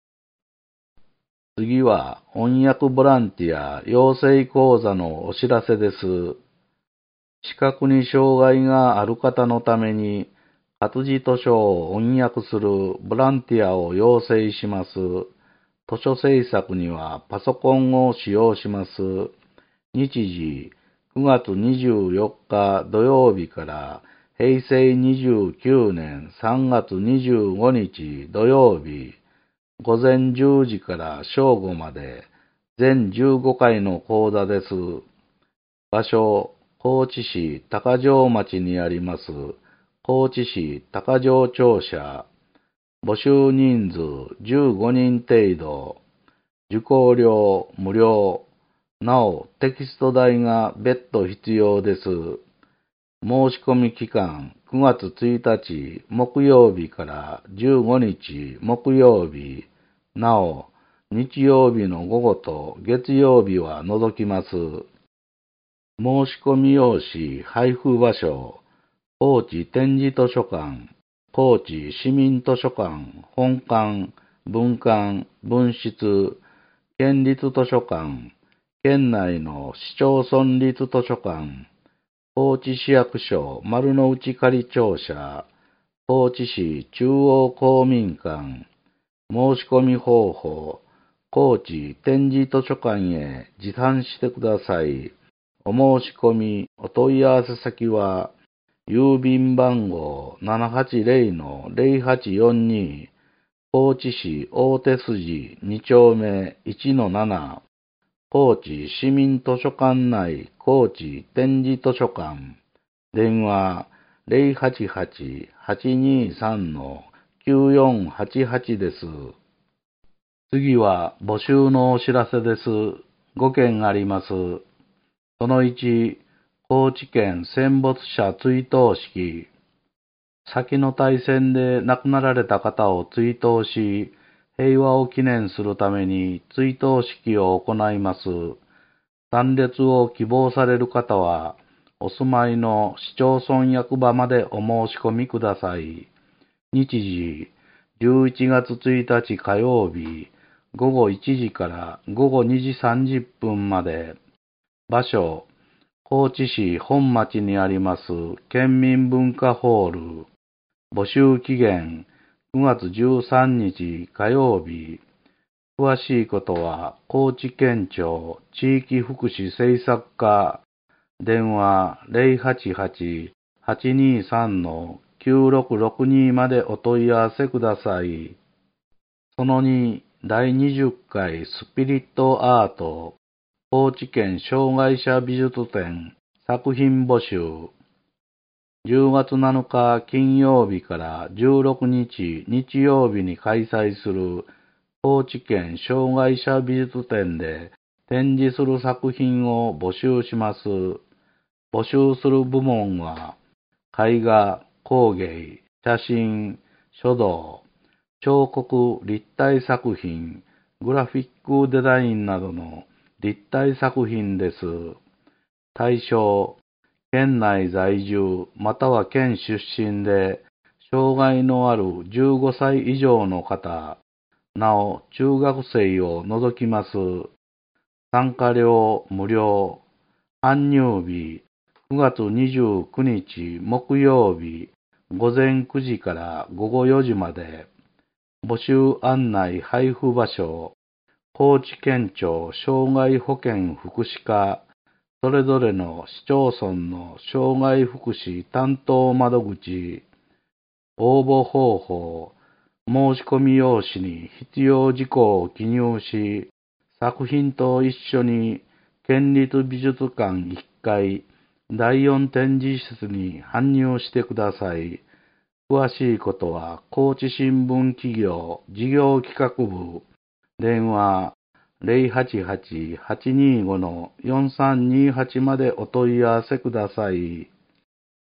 次は翻訳ボランティア養成講座のお知らせです。視覚に障害がある方のために活字図書を翻訳するボランティアを養成します。図書制作にはパソコンを使用します。日時くがつにじゅうよっか土曜日からへいせいにじゅうきゅうねんさんがつにじゅうごにち土曜日、ごぜんじゅうじから正午まで全じゅうごかいの講座です。場所、高知市高城町にあります高知市高城庁舎。募集人数じゅうごにん程度。受講料無料。なお、テキスト代が別途必要です。申し込み期間くがつついたち木曜日からじゅうごにち木曜日。なお、日曜日の午後と月曜日は除きます。申し込み用紙配布場所、高知展示図書館、高知市民図書館、本館、分館、分室、県立図書館、県内の市町村立図書館、高知市役所丸の内仮庁舎、高知市中央公民館、申し込み方法、高知展示図書館へ持参してください。お申し込み、お問い合わせ先は、郵便番号 ななはちゼロのゼロはちよんに、高知市大手筋に丁目いちのなな、高知市民図書館内高知展示図書館、電話ゼロはちはち はちにさん きゅうよんはちはちです。次は募集のお知らせです。ごけんあります。そのいち、高知県戦没者追悼式。先の大戦で亡くなられた方を追悼し、平和を記念するために追悼式を行います。参列を希望される方は、お住まいの市町村役場までお申し込みください。日時、じゅういちがつついたち火曜日、ごごいちじからごごにじさんじゅっぷんまで。場所、高知市本町にあります県民文化ホール。募集期限くがつじゅうさんにち火曜日。詳しいことは高知県庁地域福祉政策課、電話ゼロはちはち はちにさん きゅうろくろくにまでお問い合わせください。そのに、だいにじゅっかいスピリットアート高知県障害者美術展作品募集。じゅうがつなのか金曜日からじゅうろくにち日曜日に開催する高知県障害者美術展で展示する作品を募集します。募集する部門は絵画、工芸、写真、書道、彫刻立体作品、グラフィックデザインなどの立体作品です。対象、県内在住または県出身で障害のあるじゅうごさい以上の方、なお中学生を除きます。参加料無料。搬入日、くがつにじゅうくにち木曜日、ごぜんくじからごごよじまで。募集案内配布場所、高知県庁障害保険福祉課、それぞれの市町村の障害福祉担当窓口。応募方法、申し込み用紙に必要事項を記入し、作品と一緒に県立美術館いっかいだいよん展示室に搬入してください。詳しいことは高知新聞企業事業企画部、電話ゼロはちはち はちにご よんさんにはちまでお問い合わせください。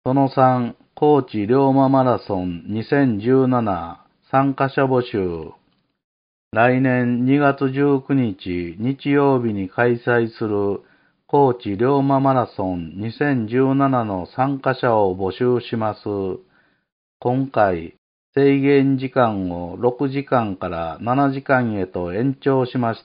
そのさん、高知龍馬マラソンにせんじゅうなな参加者募集。来年にがつじゅうくにち日曜日に開催する高知龍馬マラソンにせんじゅうななの参加者を募集します。今回、制限時間をろくじかんからななじかんへと延長しました。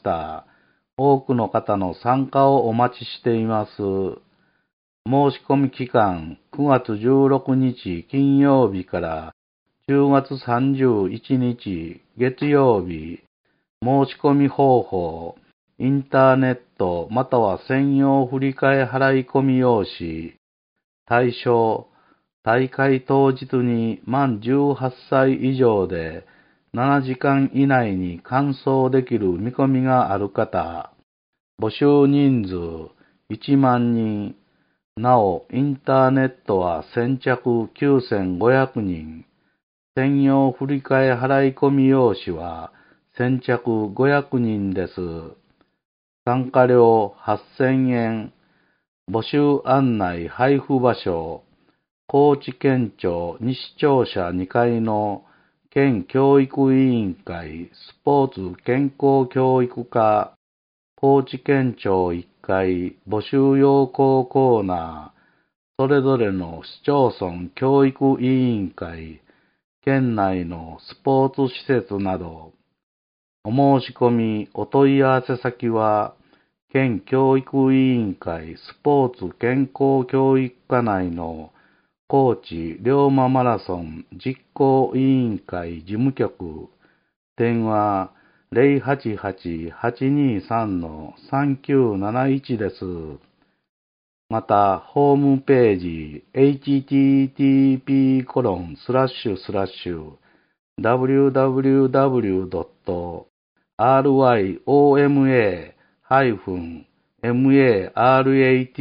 多くの方の参加をお待ちしています。申し込み期間くがつじゅうろくにち金曜日からじゅうがつさんじゅういちにち月曜日。申し込み方法、インターネットまたは専用振替払込用紙。対象、大会当日に満じゅうはっさい以上でななじかん以内に完走できる見込みがある方。募集人数いちまんにん。なお、インターネットは先着きゅうせんごひゃくにん。専用振替払込用紙は先着ごひゃくにんです。参加料はっせんえん。募集案内配布場所、高知県庁西庁舎にかいの県教育委員会スポーツ健康教育課、高知県庁いっかい募集要項コーナー、それぞれの市町村教育委員会、県内のスポーツ施設など、お申し込み、お問い合わせ先は、県教育委員会スポーツ健康教育課内の高知龍馬マラソン実行委員会事務局、電話 ゼロはちはち はちにさん さんきゅうなないち です。また、ホームページ エイチティーティーピーコロンスラッシュスラッシュダブリューダブリューダブリュードットアールワイオーエムエーハイフンマラ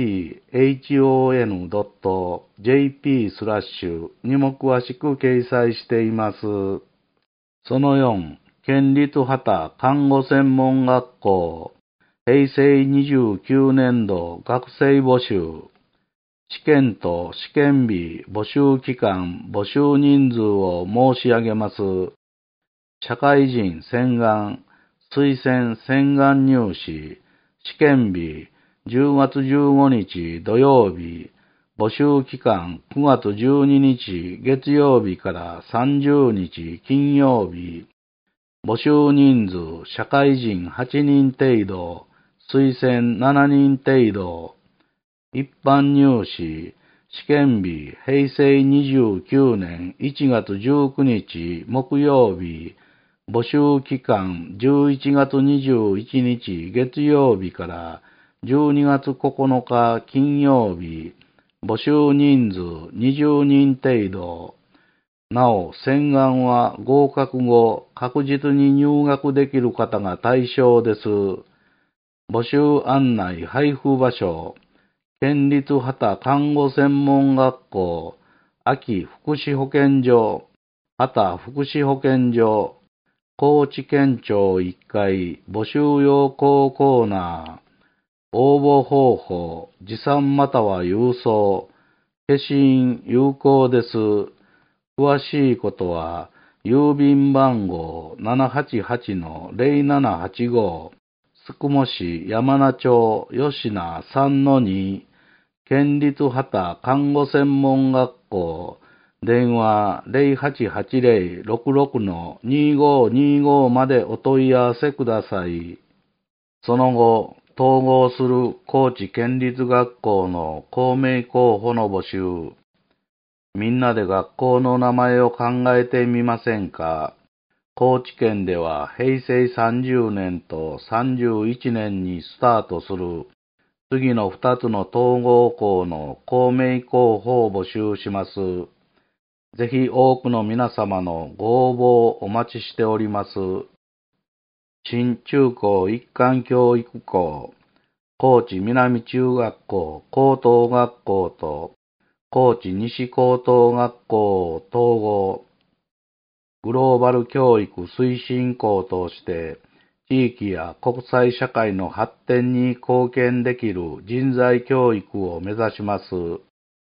ソンドットジェーピー スラッシュにも詳しく掲載しています。そのよん、県立畑看護専門学校へいせいにじゅうきゅうねんど学生募集。試験と試験日、募集期間、募集人数を申し上げます。社会人洗顔、推薦洗顔入試、試験日、じゅうがつじゅうごにち土曜日、募集期間くがつじゅうににち月曜日からさんじゅうにち金曜日、募集人数社会人はちにん程度、推薦ななにん程度、一般入試、試験日、へいせいにじゅうきゅうねんいちがつじゅうくにち木曜日、募集期間じゅういちがつにじゅういちにち月曜日からじゅうにがつここのか金曜日、募集人数にじゅうにん程度。なお、洗顔は合格後、確実に入学できる方が対象です。募集案内配布場所、県立畑看護専門学校、秋福祉保健所、畑福祉保健所、高知県庁いっかい募集要項コーナー、応募方法、持参または郵送、消印有効です。詳しいことは、郵便番号 ななはちはちのゼロななはちご、宿毛市山名町吉名 さんのに、県立畑看護専門学校、電話 ゼロはちはちゼロ ろくろく にごにご までお問い合わせください。その後、統合する高知県立学校の校名候補の募集。みんなで学校の名前を考えてみませんか？高知県ではへいせいさんじゅうねんとさんじゅういちねんにスタートする次のふたつの統合校の校名候補を募集します。ぜひ多くの皆様のご応募をお待ちしております。新中高一貫教育校、高知南中学校高等学校と高知西高等学校統合、グローバル教育推進校として地域や国際社会の発展に貢献できる人材教育を目指します。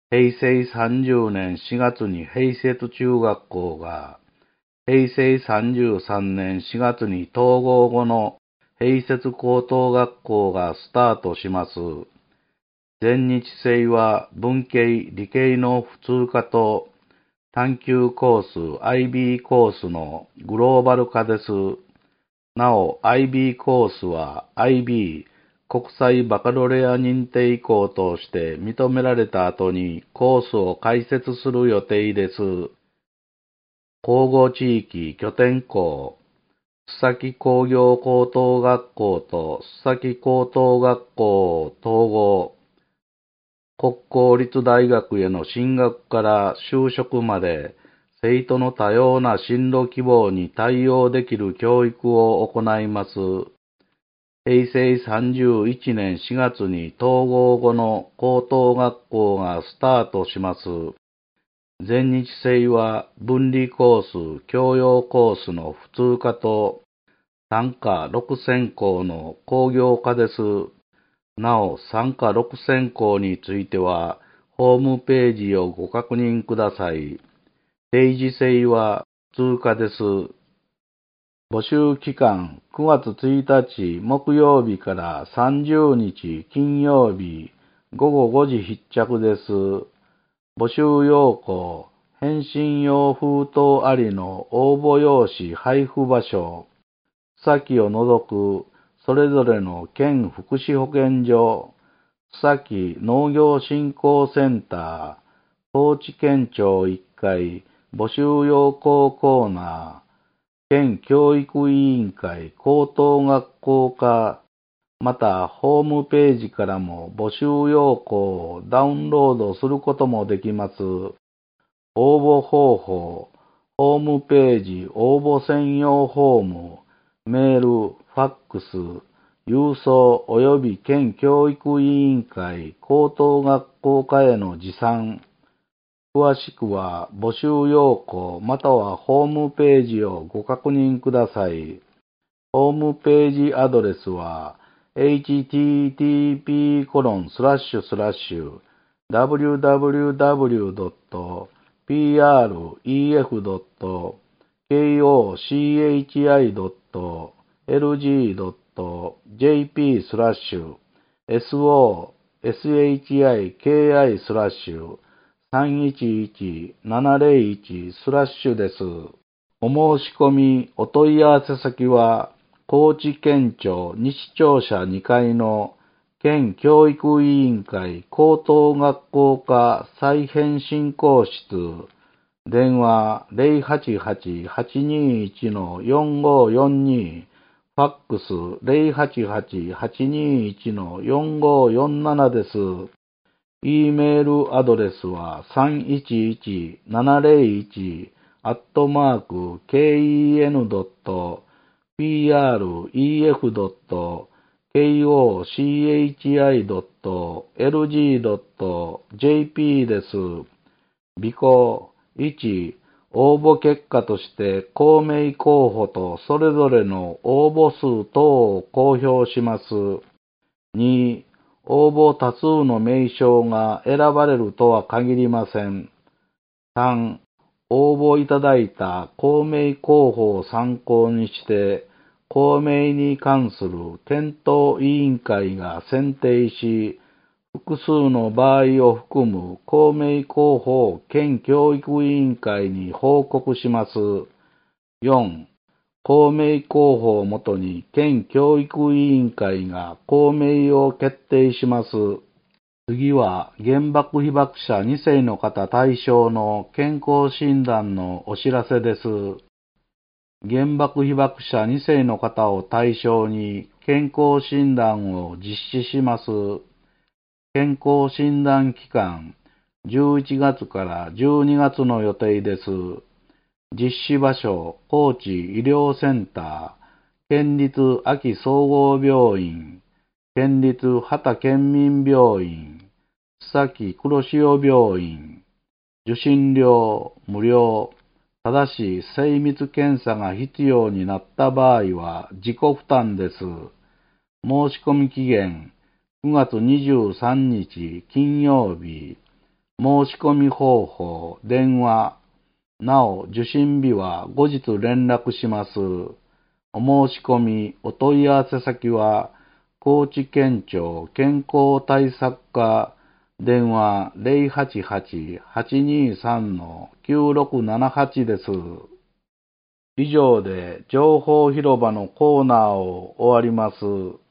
へいせいさんじゅうねんしがつに併設中学校が、へいせいさんじゅうさんねんしがつに統合後の併設高等学校がスタートします。全日制は文系、理系の普通科と探究コース、アイビー コースのグローバル化です。なお、アイビー コースは アイビー、国際バカロレア認定校として認められた後にコースを開設する予定です。交互地域拠点校、須崎工業高等学校と須崎高等学校統合、国公立大学への進学から就職まで、生徒の多様な進路希望に対応できる教育を行います。へいせいさんじゅういちねんしがつに統合後の高等学校がスタートします。全日制は分離コース、教養コースの普通科と参加ろく専攻の工業科です。なお、参加ろく専攻については、ホームページをご確認ください。定時制は普通科です。募集期間、くがつついたち木曜日からさんじゅうにち金曜日、ごごごじ必着です。募集要項、返信用封筒ありの応募用紙配布場所、須崎を除くそれぞれの県福祉保健所、須崎農業振興センター、高知県庁いっかい募集要項コーナー、県教育委員会高等学校課、またホームページからも募集要項をダウンロードすることもできます。応募方法、ホームページ応募専用フォーム、メール、ファックス、郵送及び県教育委員会高等学校課への持参。詳しくは募集要項またはホームページをご確認ください。ホームページアドレスは エイチティーティーピーコロンスラッシュスラッシュダブリューダブリューダブリュードットピーアールイーエフドットケーオーシーエイチアイドットエルジードットジェーピースラッシュエスオーエスエイチアイケーアイスラッシュさんいちいちななゼロいちスラッシュです。お申し込みお問い合わせ先は高知県庁西庁舎にかいの県教育委員会高等学校課再編進行室、電話 ゼロはちはち はちにいち よんごよんに、ファックス ゼロはちはち はちにいち よんごよんなな です。E メールアドレスはさんいちいちななゼロいちアットマーク ケーイーエヌドットピーアールイーエフドットケーオーシーエイチアイドットエルジードットジェーピー です。備考いち、応募結果として公明候補とそれぞれの応募数等を公表します。に、応募多数の名称が選ばれるとは限りません。さん、応募いただいた公明候補を参考にして、公明に関する検討委員会が選定し、複数の場合を含む公明候補を県教育委員会に報告します。よん、公明候補をもとに県教育委員会が公明を決定します。次は原爆被爆者にせいの方対象の健康診断のお知らせです。原爆被爆者にせいの方を対象に健康診断を実施します。健康診断期間、じゅういちがつからじゅうにがつの予定です。実施場所、高知医療センター、県立安芸総合病院、県立畑県民病院、須崎黒潮病院、受診料無料、ただし精密検査が必要になった場合は自己負担です。申し込み期限、くがつにじゅうさんにち金曜日、 申し込み方法、電話。なお、受診日は後日連絡します。お申し込み、お問い合わせ先は、高知県庁健康対策課、電話 ゼロはちはち はちにさん きゅうろくななはち です。以上で情報広場のコーナーを終わります。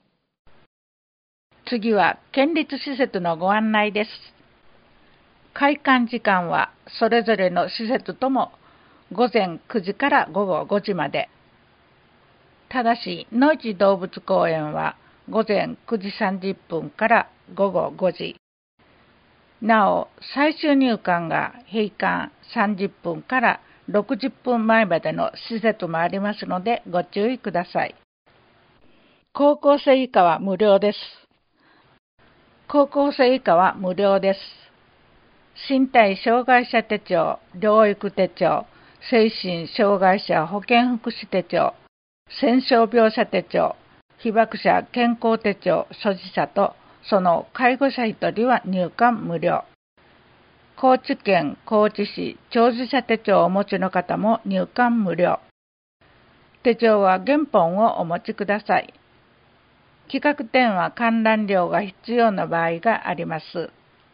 次は県立施設のご案内です。開館時間はそれぞれの施設ともごぜんくじからごごごじまで。ただし、のいち動物公園はごぜんくじさんじゅっぷんからごごごじ。なお、最終入館が閉館さんじゅっぷんからろくじゅっぷんまえまでの施設もありますのでご注意ください。高校生以下は無料です。高校生以下は無料です。身体障害者手帳、療育手帳、精神障害者保健福祉手帳、戦傷病者手帳、被爆者健康手帳所持者とその介護者一人は入館無料。高知県高知市長寿者手帳をお持ちの方も入館無料。手帳は原本をお持ちください。企画展は観覧料が必要な場合があります。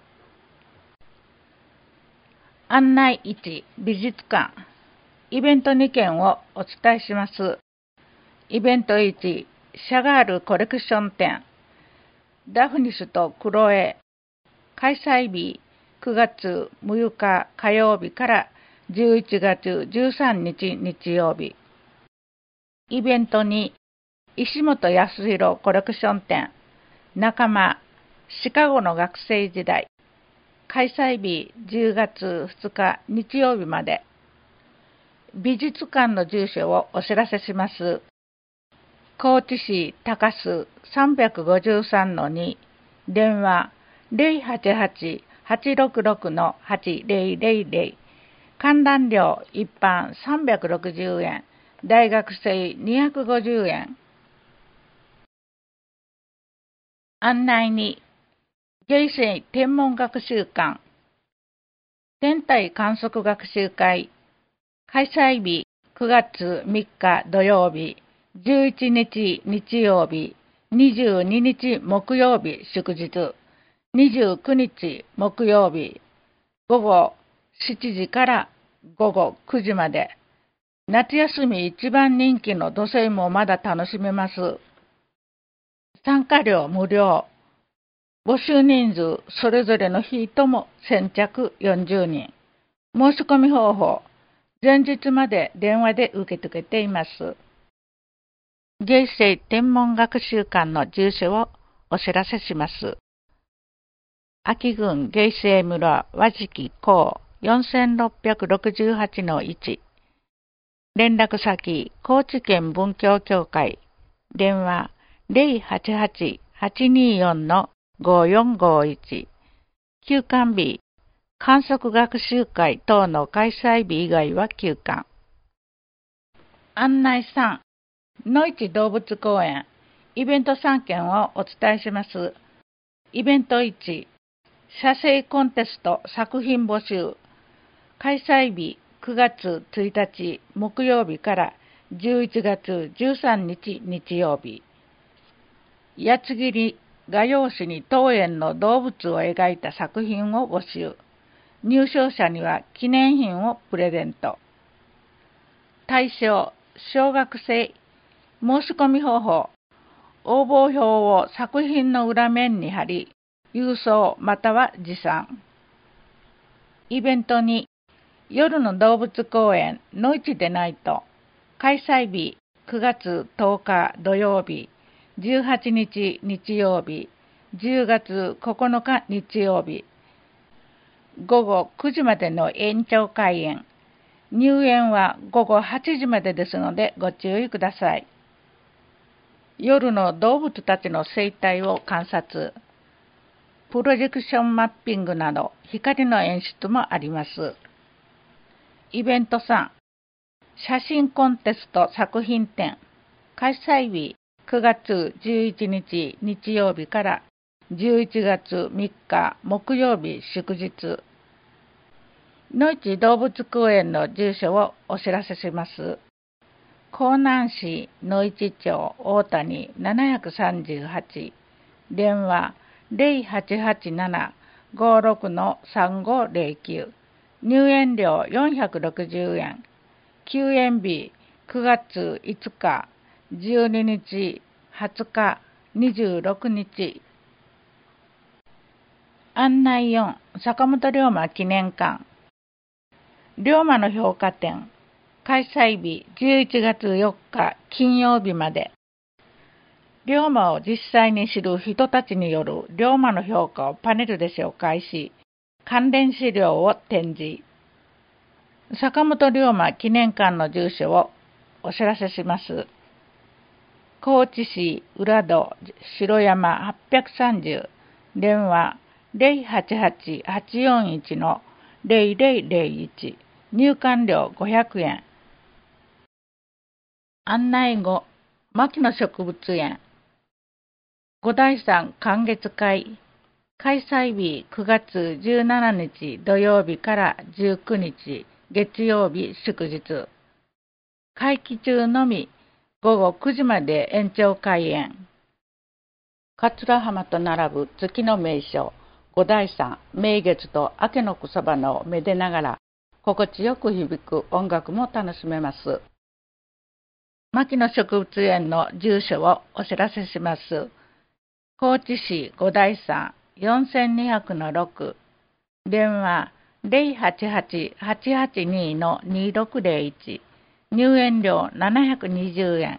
案内いち、美術館。イベントにけんをお伝えします。イベントいち、シャガールコレクション展。ダフニスとクロエ。開催日くがつむいか火曜日からじゅういちがつじゅうさんにち日曜日。イベントに、石本康弘コレクション展。仲間、シカゴの学生時代。開催日じゅうがつふつか日曜日まで。美術館の住所をお知らせします。高知市高洲 さんごさんのに、電話 ゼロはちはち はちろくろく はちぜろぜろぜろ。観覧料一般さんびゃくろくじゅうえん、大学生にひゃくごじゅうえん。案内に、芸生天文学習館、天体観測学習会、開催日くがつみっか土曜日、じゅういちにち日曜日、にじゅうににち木曜日祝日、にじゅうくにち木曜日、ごごしちじからごごくじまで。夏休み一番人気の土星もまだ楽しめます。参加料無料。募集人数それぞれの日とも先着よんじゅうにん。申し込み方法、前日まで電話で受け付けています。芸生天文学習館の住所をお知らせします。秋郡芸生村和敷港 よんろくろくはちのいち。連絡先、高知県文教協会。電話ゼロはちはち はちによん ごよんごいち。休館日、観測学習会等の開催日以外は休館。案内さん、のいち動物公園、イベントさんけんをお伝えします。イベントいち、写生コンテスト作品募集。開催日くがつついたち木曜日からじゅういちがつじゅうさんにち日曜日。八つ切り画用紙に当園の動物を描いた作品を募集。入賞者には記念品をプレゼント。対象、小学生。申し込み方法、応募表を作品の裏面に貼り、郵送または持参。イベントに、夜の動物公園のいちでないと、開催日くがつとおか土曜日、じゅうはちにち日曜日、じゅうがつここのか日曜日、ごごくじまでの延長開演。入園はごごはちじまでですのでご注意ください。夜の動物たちの生態を観察。プロジェクションマッピングなど光の演出もあります。イベントさん、写真コンテスト作品展。開催日くがつじゅういちにち日曜日からじゅういちがつみっか木曜日祝日。 野市動物公園の住所をお知らせします。江南市野市町大谷ななさんはち、電話 ゼロはちはちなな ごろく さんごゼロきゅう、入園料よんひゃくろくじゅうえん、休園日くがついつか、じゅうににち、はつか、にじゅうろくにち。案内よん、坂本龍馬記念館。龍馬の評価展、開催日じゅういちがつよっか金曜日まで。龍馬を実際に知る人たちによる龍馬の評価をパネルで紹介し、関連資料を展示。坂本龍馬記念館の住所をお知らせします。高知市浦戸城山はっぴゃくさんじゅう、電話 ゼロはちはちはちよんいち のゼロゼロゼロいち、入館料ごひゃくえん。案内ご、牧野植物園。五代山観月会。開催日くがつじゅうしちにち土曜日からじゅうくにち月曜日祝日。会期中のみごごくじまで延長開園。桂浜と並ぶ月の名所、五代山、名月と明けの草花をめでながら、心地よく響く音楽も楽しめます。牧野植物園の住所をお知らせします。高知市五代山よんにひゃくのろく、電話 ゼロはちはちはちはちに のにろくゼロいち、入園料ななひゃくにじゅうえん。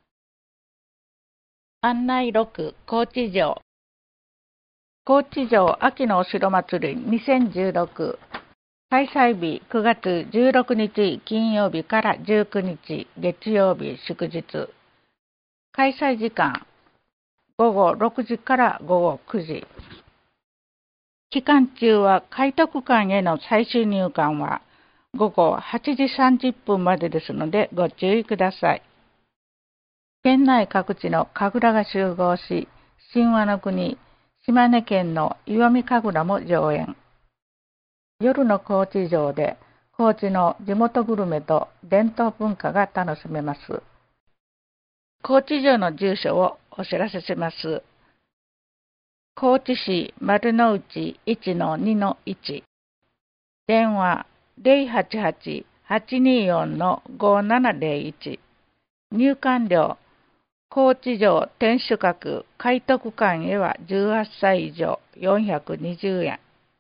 案内ろく、高知城。高知城秋のお城祭りにせんじゅうろく。開催日くがつじゅうろくにち金曜日からじゅうくにち月曜日祝日。開催時間ごごろくじからごごくじ。期間中は海徳館への最終入館はごごはちじさんじゅっぷんまでですのでご注意ください。県内各地の神楽が集合し、神話の国、島根県の石見神楽も上演。夜の高知城で高知の地元グルメと伝統文化が楽しめます。高知城の住所をお知らせします。高知市丸の内 いちのにのいち、電話 ゼロはちはちはちによんのごななゼロいち、入館料高知城天守閣海徳館へはじゅうはっさい以上よんひゃくにじゅうえん。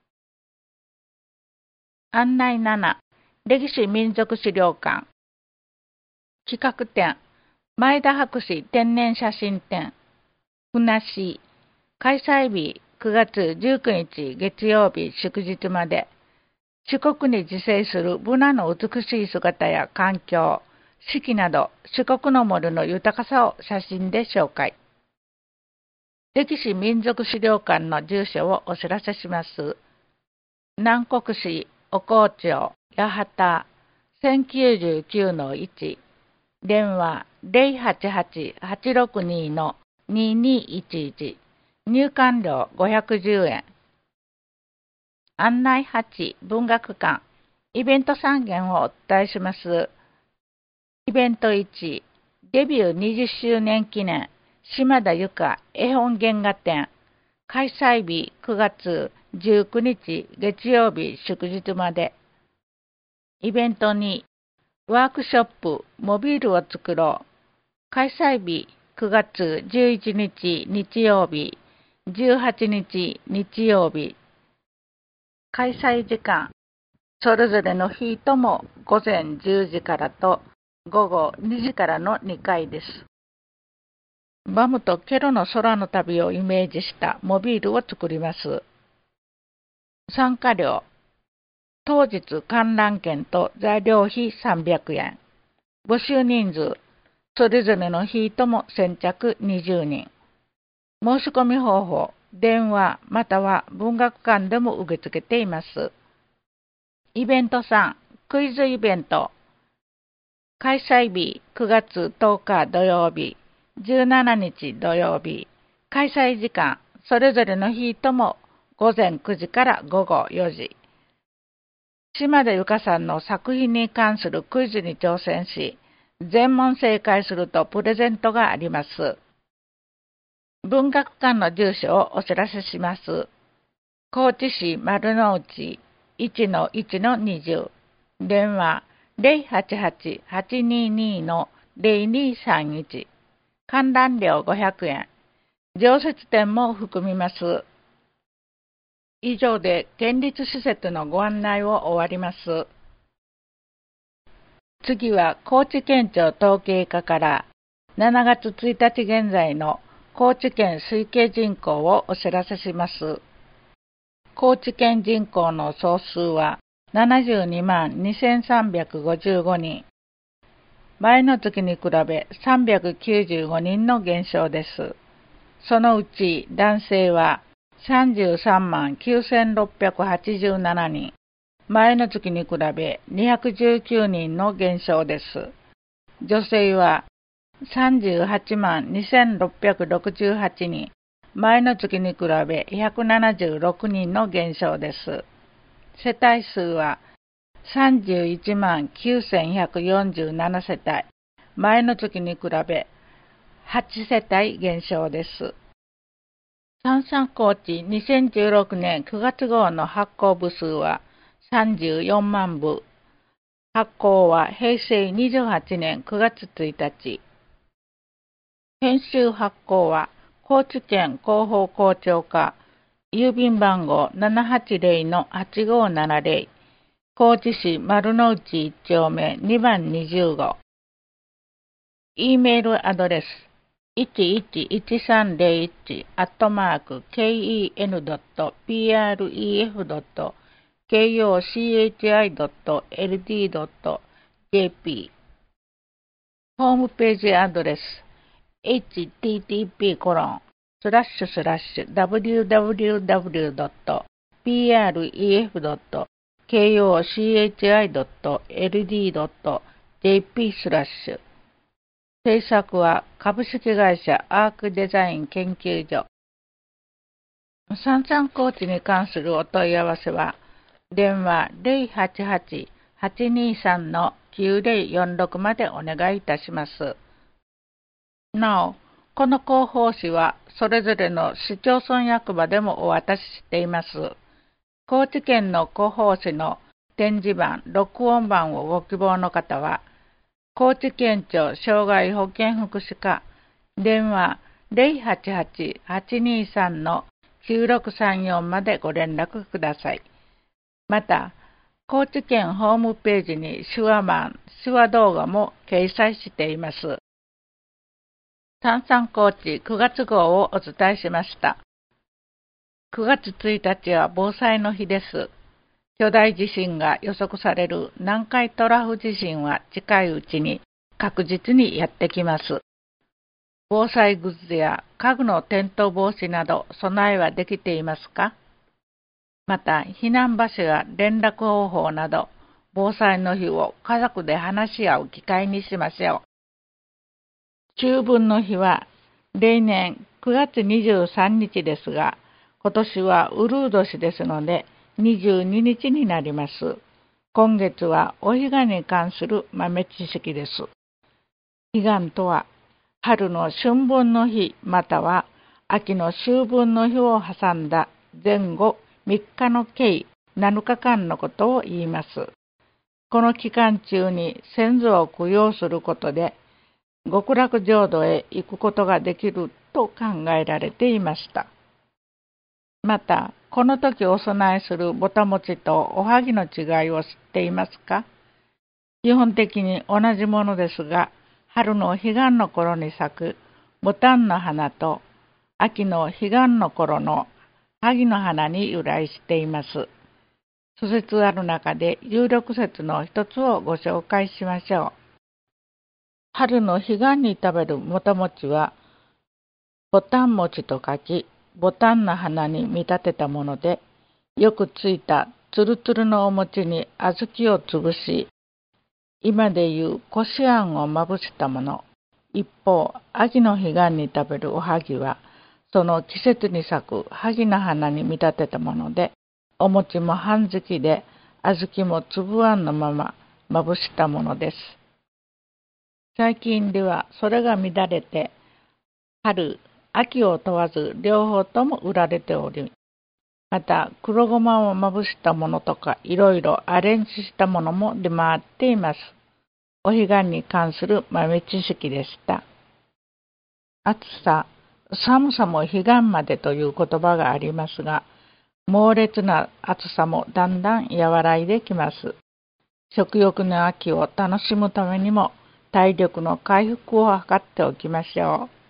案内なな、歴史民族資料館。企画展、前田博士天然写真展、ふなし。開催日くがつじゅうくにち月曜日祝日まで。四国に自生するブナの美しい姿や環境、四季など四国の森の豊かさを写真で紹介。歴史民族資料館の住所をお知らせします。南国市おこう町八幡せんきゅうじゅうきゅうのいち、電話 ゼロはちはちはちろくに のににいちいち、入館料ごひゃくじゅうえん。案内はち、文学館。イベントさんげんをお伝えします。イベントいち、デビューにじゅっしゅうねん記念島田由香絵本原画展。開催日くがつじゅうくにち月曜日祝日まで。イベントに、ワークショップモビールを作ろう。開催日くがつじゅういちにち日曜日、じゅうはちにち日曜日。開催時間、それぞれの日ともごぜんじゅうじからとごごにじからのにかいです。バムとケロの空の旅をイメージしたモビールを作ります。参加料、当日観覧券と材料費さんびゃくえん。募集人数、それぞれの日とも先着にじゅうにん。申し込み方法、電話または文学館でも受け付けています。イベントさん、クイズイベント。開催日くがつとおか土曜日、じゅうしちにち土曜日。開催時間、それぞれの日ともごぜんくじからごごよじ。 島田由香さんの作品に関するクイズに挑戦し、全問正解するとプレゼントがあります。文学館の住所をお知らせします。高知市丸の内 いちのいちのにじゅう、電話 ゼロはちはち はちにーにー のゼロにーさんいち、観覧料ごひゃくえん、常設展も含みます。以上で県立施設のご案内を終わります。次は高知県庁統計課からしちがつついたち現在の高知県推計人口をお知らせします。高知県人口の総数はななじゅうにまんにせんさんびゃくごじゅうごにん。前の月に比べさんびゃくきゅうじゅうごにんの減少です。そのうち男性はさんじゅうさんまんきゅうせんろっぴゃくはちじゅうななにん。前の月に比べにひゃくじゅうきゅうにんの減少です。女性はさんじゅうはちまんにせんろっぴゃくろくじゅうはちにん。前の月に比べひゃくななじゅうろくにんの減少です。世帯数はさんじゅういちまんきゅうせんひゃくよんじゅうなな世帯。前の月に比べはち世帯減少です。三々高知にせんじゅうろくねんくがつ号の発行部数はさんじゅうよんまんぶ。発行はへいせいにじゅうはちねんくがつついたち。編集発行は高知県広報広聴課、郵便番号 ななはちゼロのはちごーななゼロ、高知市丸の内いっちょうめにばんにじゅうご。E メールアドレスいちいちいちさんゼロいち アットマーク ケーイーエヌドットピーアールイーエフドットケーオーシーエイチアイドットエルディードットジェーピー。ホームページアドレス エイチティーティーピーコロンスラッシュスラッシュダブリューダブリューダブリュードットピーアールイーエフドットケーオーシーエイチアイドットエルディードットジェーピー スラッシュ。制作は株式会社アークデザイン研究所。三々高知に関するお問い合わせは電話 ゼロはちはち はちにーさん のきゅうゼロよんろくまでお願いいたします。なお、この広報誌はそれぞれの市町村役場でもお渡ししています。高知県の広報誌の展示版、録音版をご希望の方は、高知県庁障害保健福祉課、電話 ゼロはちはち はちにーさん のきゅうろくさんよんまでご連絡ください。また、高知県ホームページに手話版、手話動画も掲載しています。三々高知くがつ号をお伝えしました。くがつついたちは防災の日です。巨大地震が予測される南海トラフ地震は近いうちに確実にやってきます。防災グッズや家具の転倒防止など備えはできていますか？また、避難場所や連絡方法など、防災の日を家族で話し合う機会にしましょう。秋分の日は例年くがつにじゅうさんにちですが、今年はうるう年ですのでにじゅうににちになります。今月はお彼岸に関する豆知識です。彼岸とは、春の春分の日または秋の秋分の日を挟んだ前後みっかの計なのかかんのことを言います。この期間中に先祖を供養することで極楽浄土へ行くことができると考えられていました。また、この時お供えするぼた餅とおはぎの違いを知っていますか？基本的に同じものですが、春の彼岸の頃に咲くぼたんの花と秋の彼岸の頃のはぎの花に由来しています。諸説ある中で有力説の一つをご紹介しましょう。春の彼岸に食べるぼた餅は、ぼたん餅と書き、ぼたんの花に見立てたもので、よくついたつるつるのお餅に小豆を潰し、今でいうこしあんをまぶしたもの。一方、秋の彼岸に食べるおはぎは、その季節に咲くはぎの花に見立てたもので、お餅も半月で小豆も粒あんのまままぶしたものです。最近ではそれが乱れて、春、秋を問わず両方とも売られており、また黒ごまをまぶしたものとかいろいろアレンジしたものも出回っています。お彼岸に関する豆知識でした。暑さ、寒さも彼岸までという言葉がありますが、猛烈な暑さもだんだん和らいできます。食欲の秋を楽しむためにも体力の回復を図っておきましょう。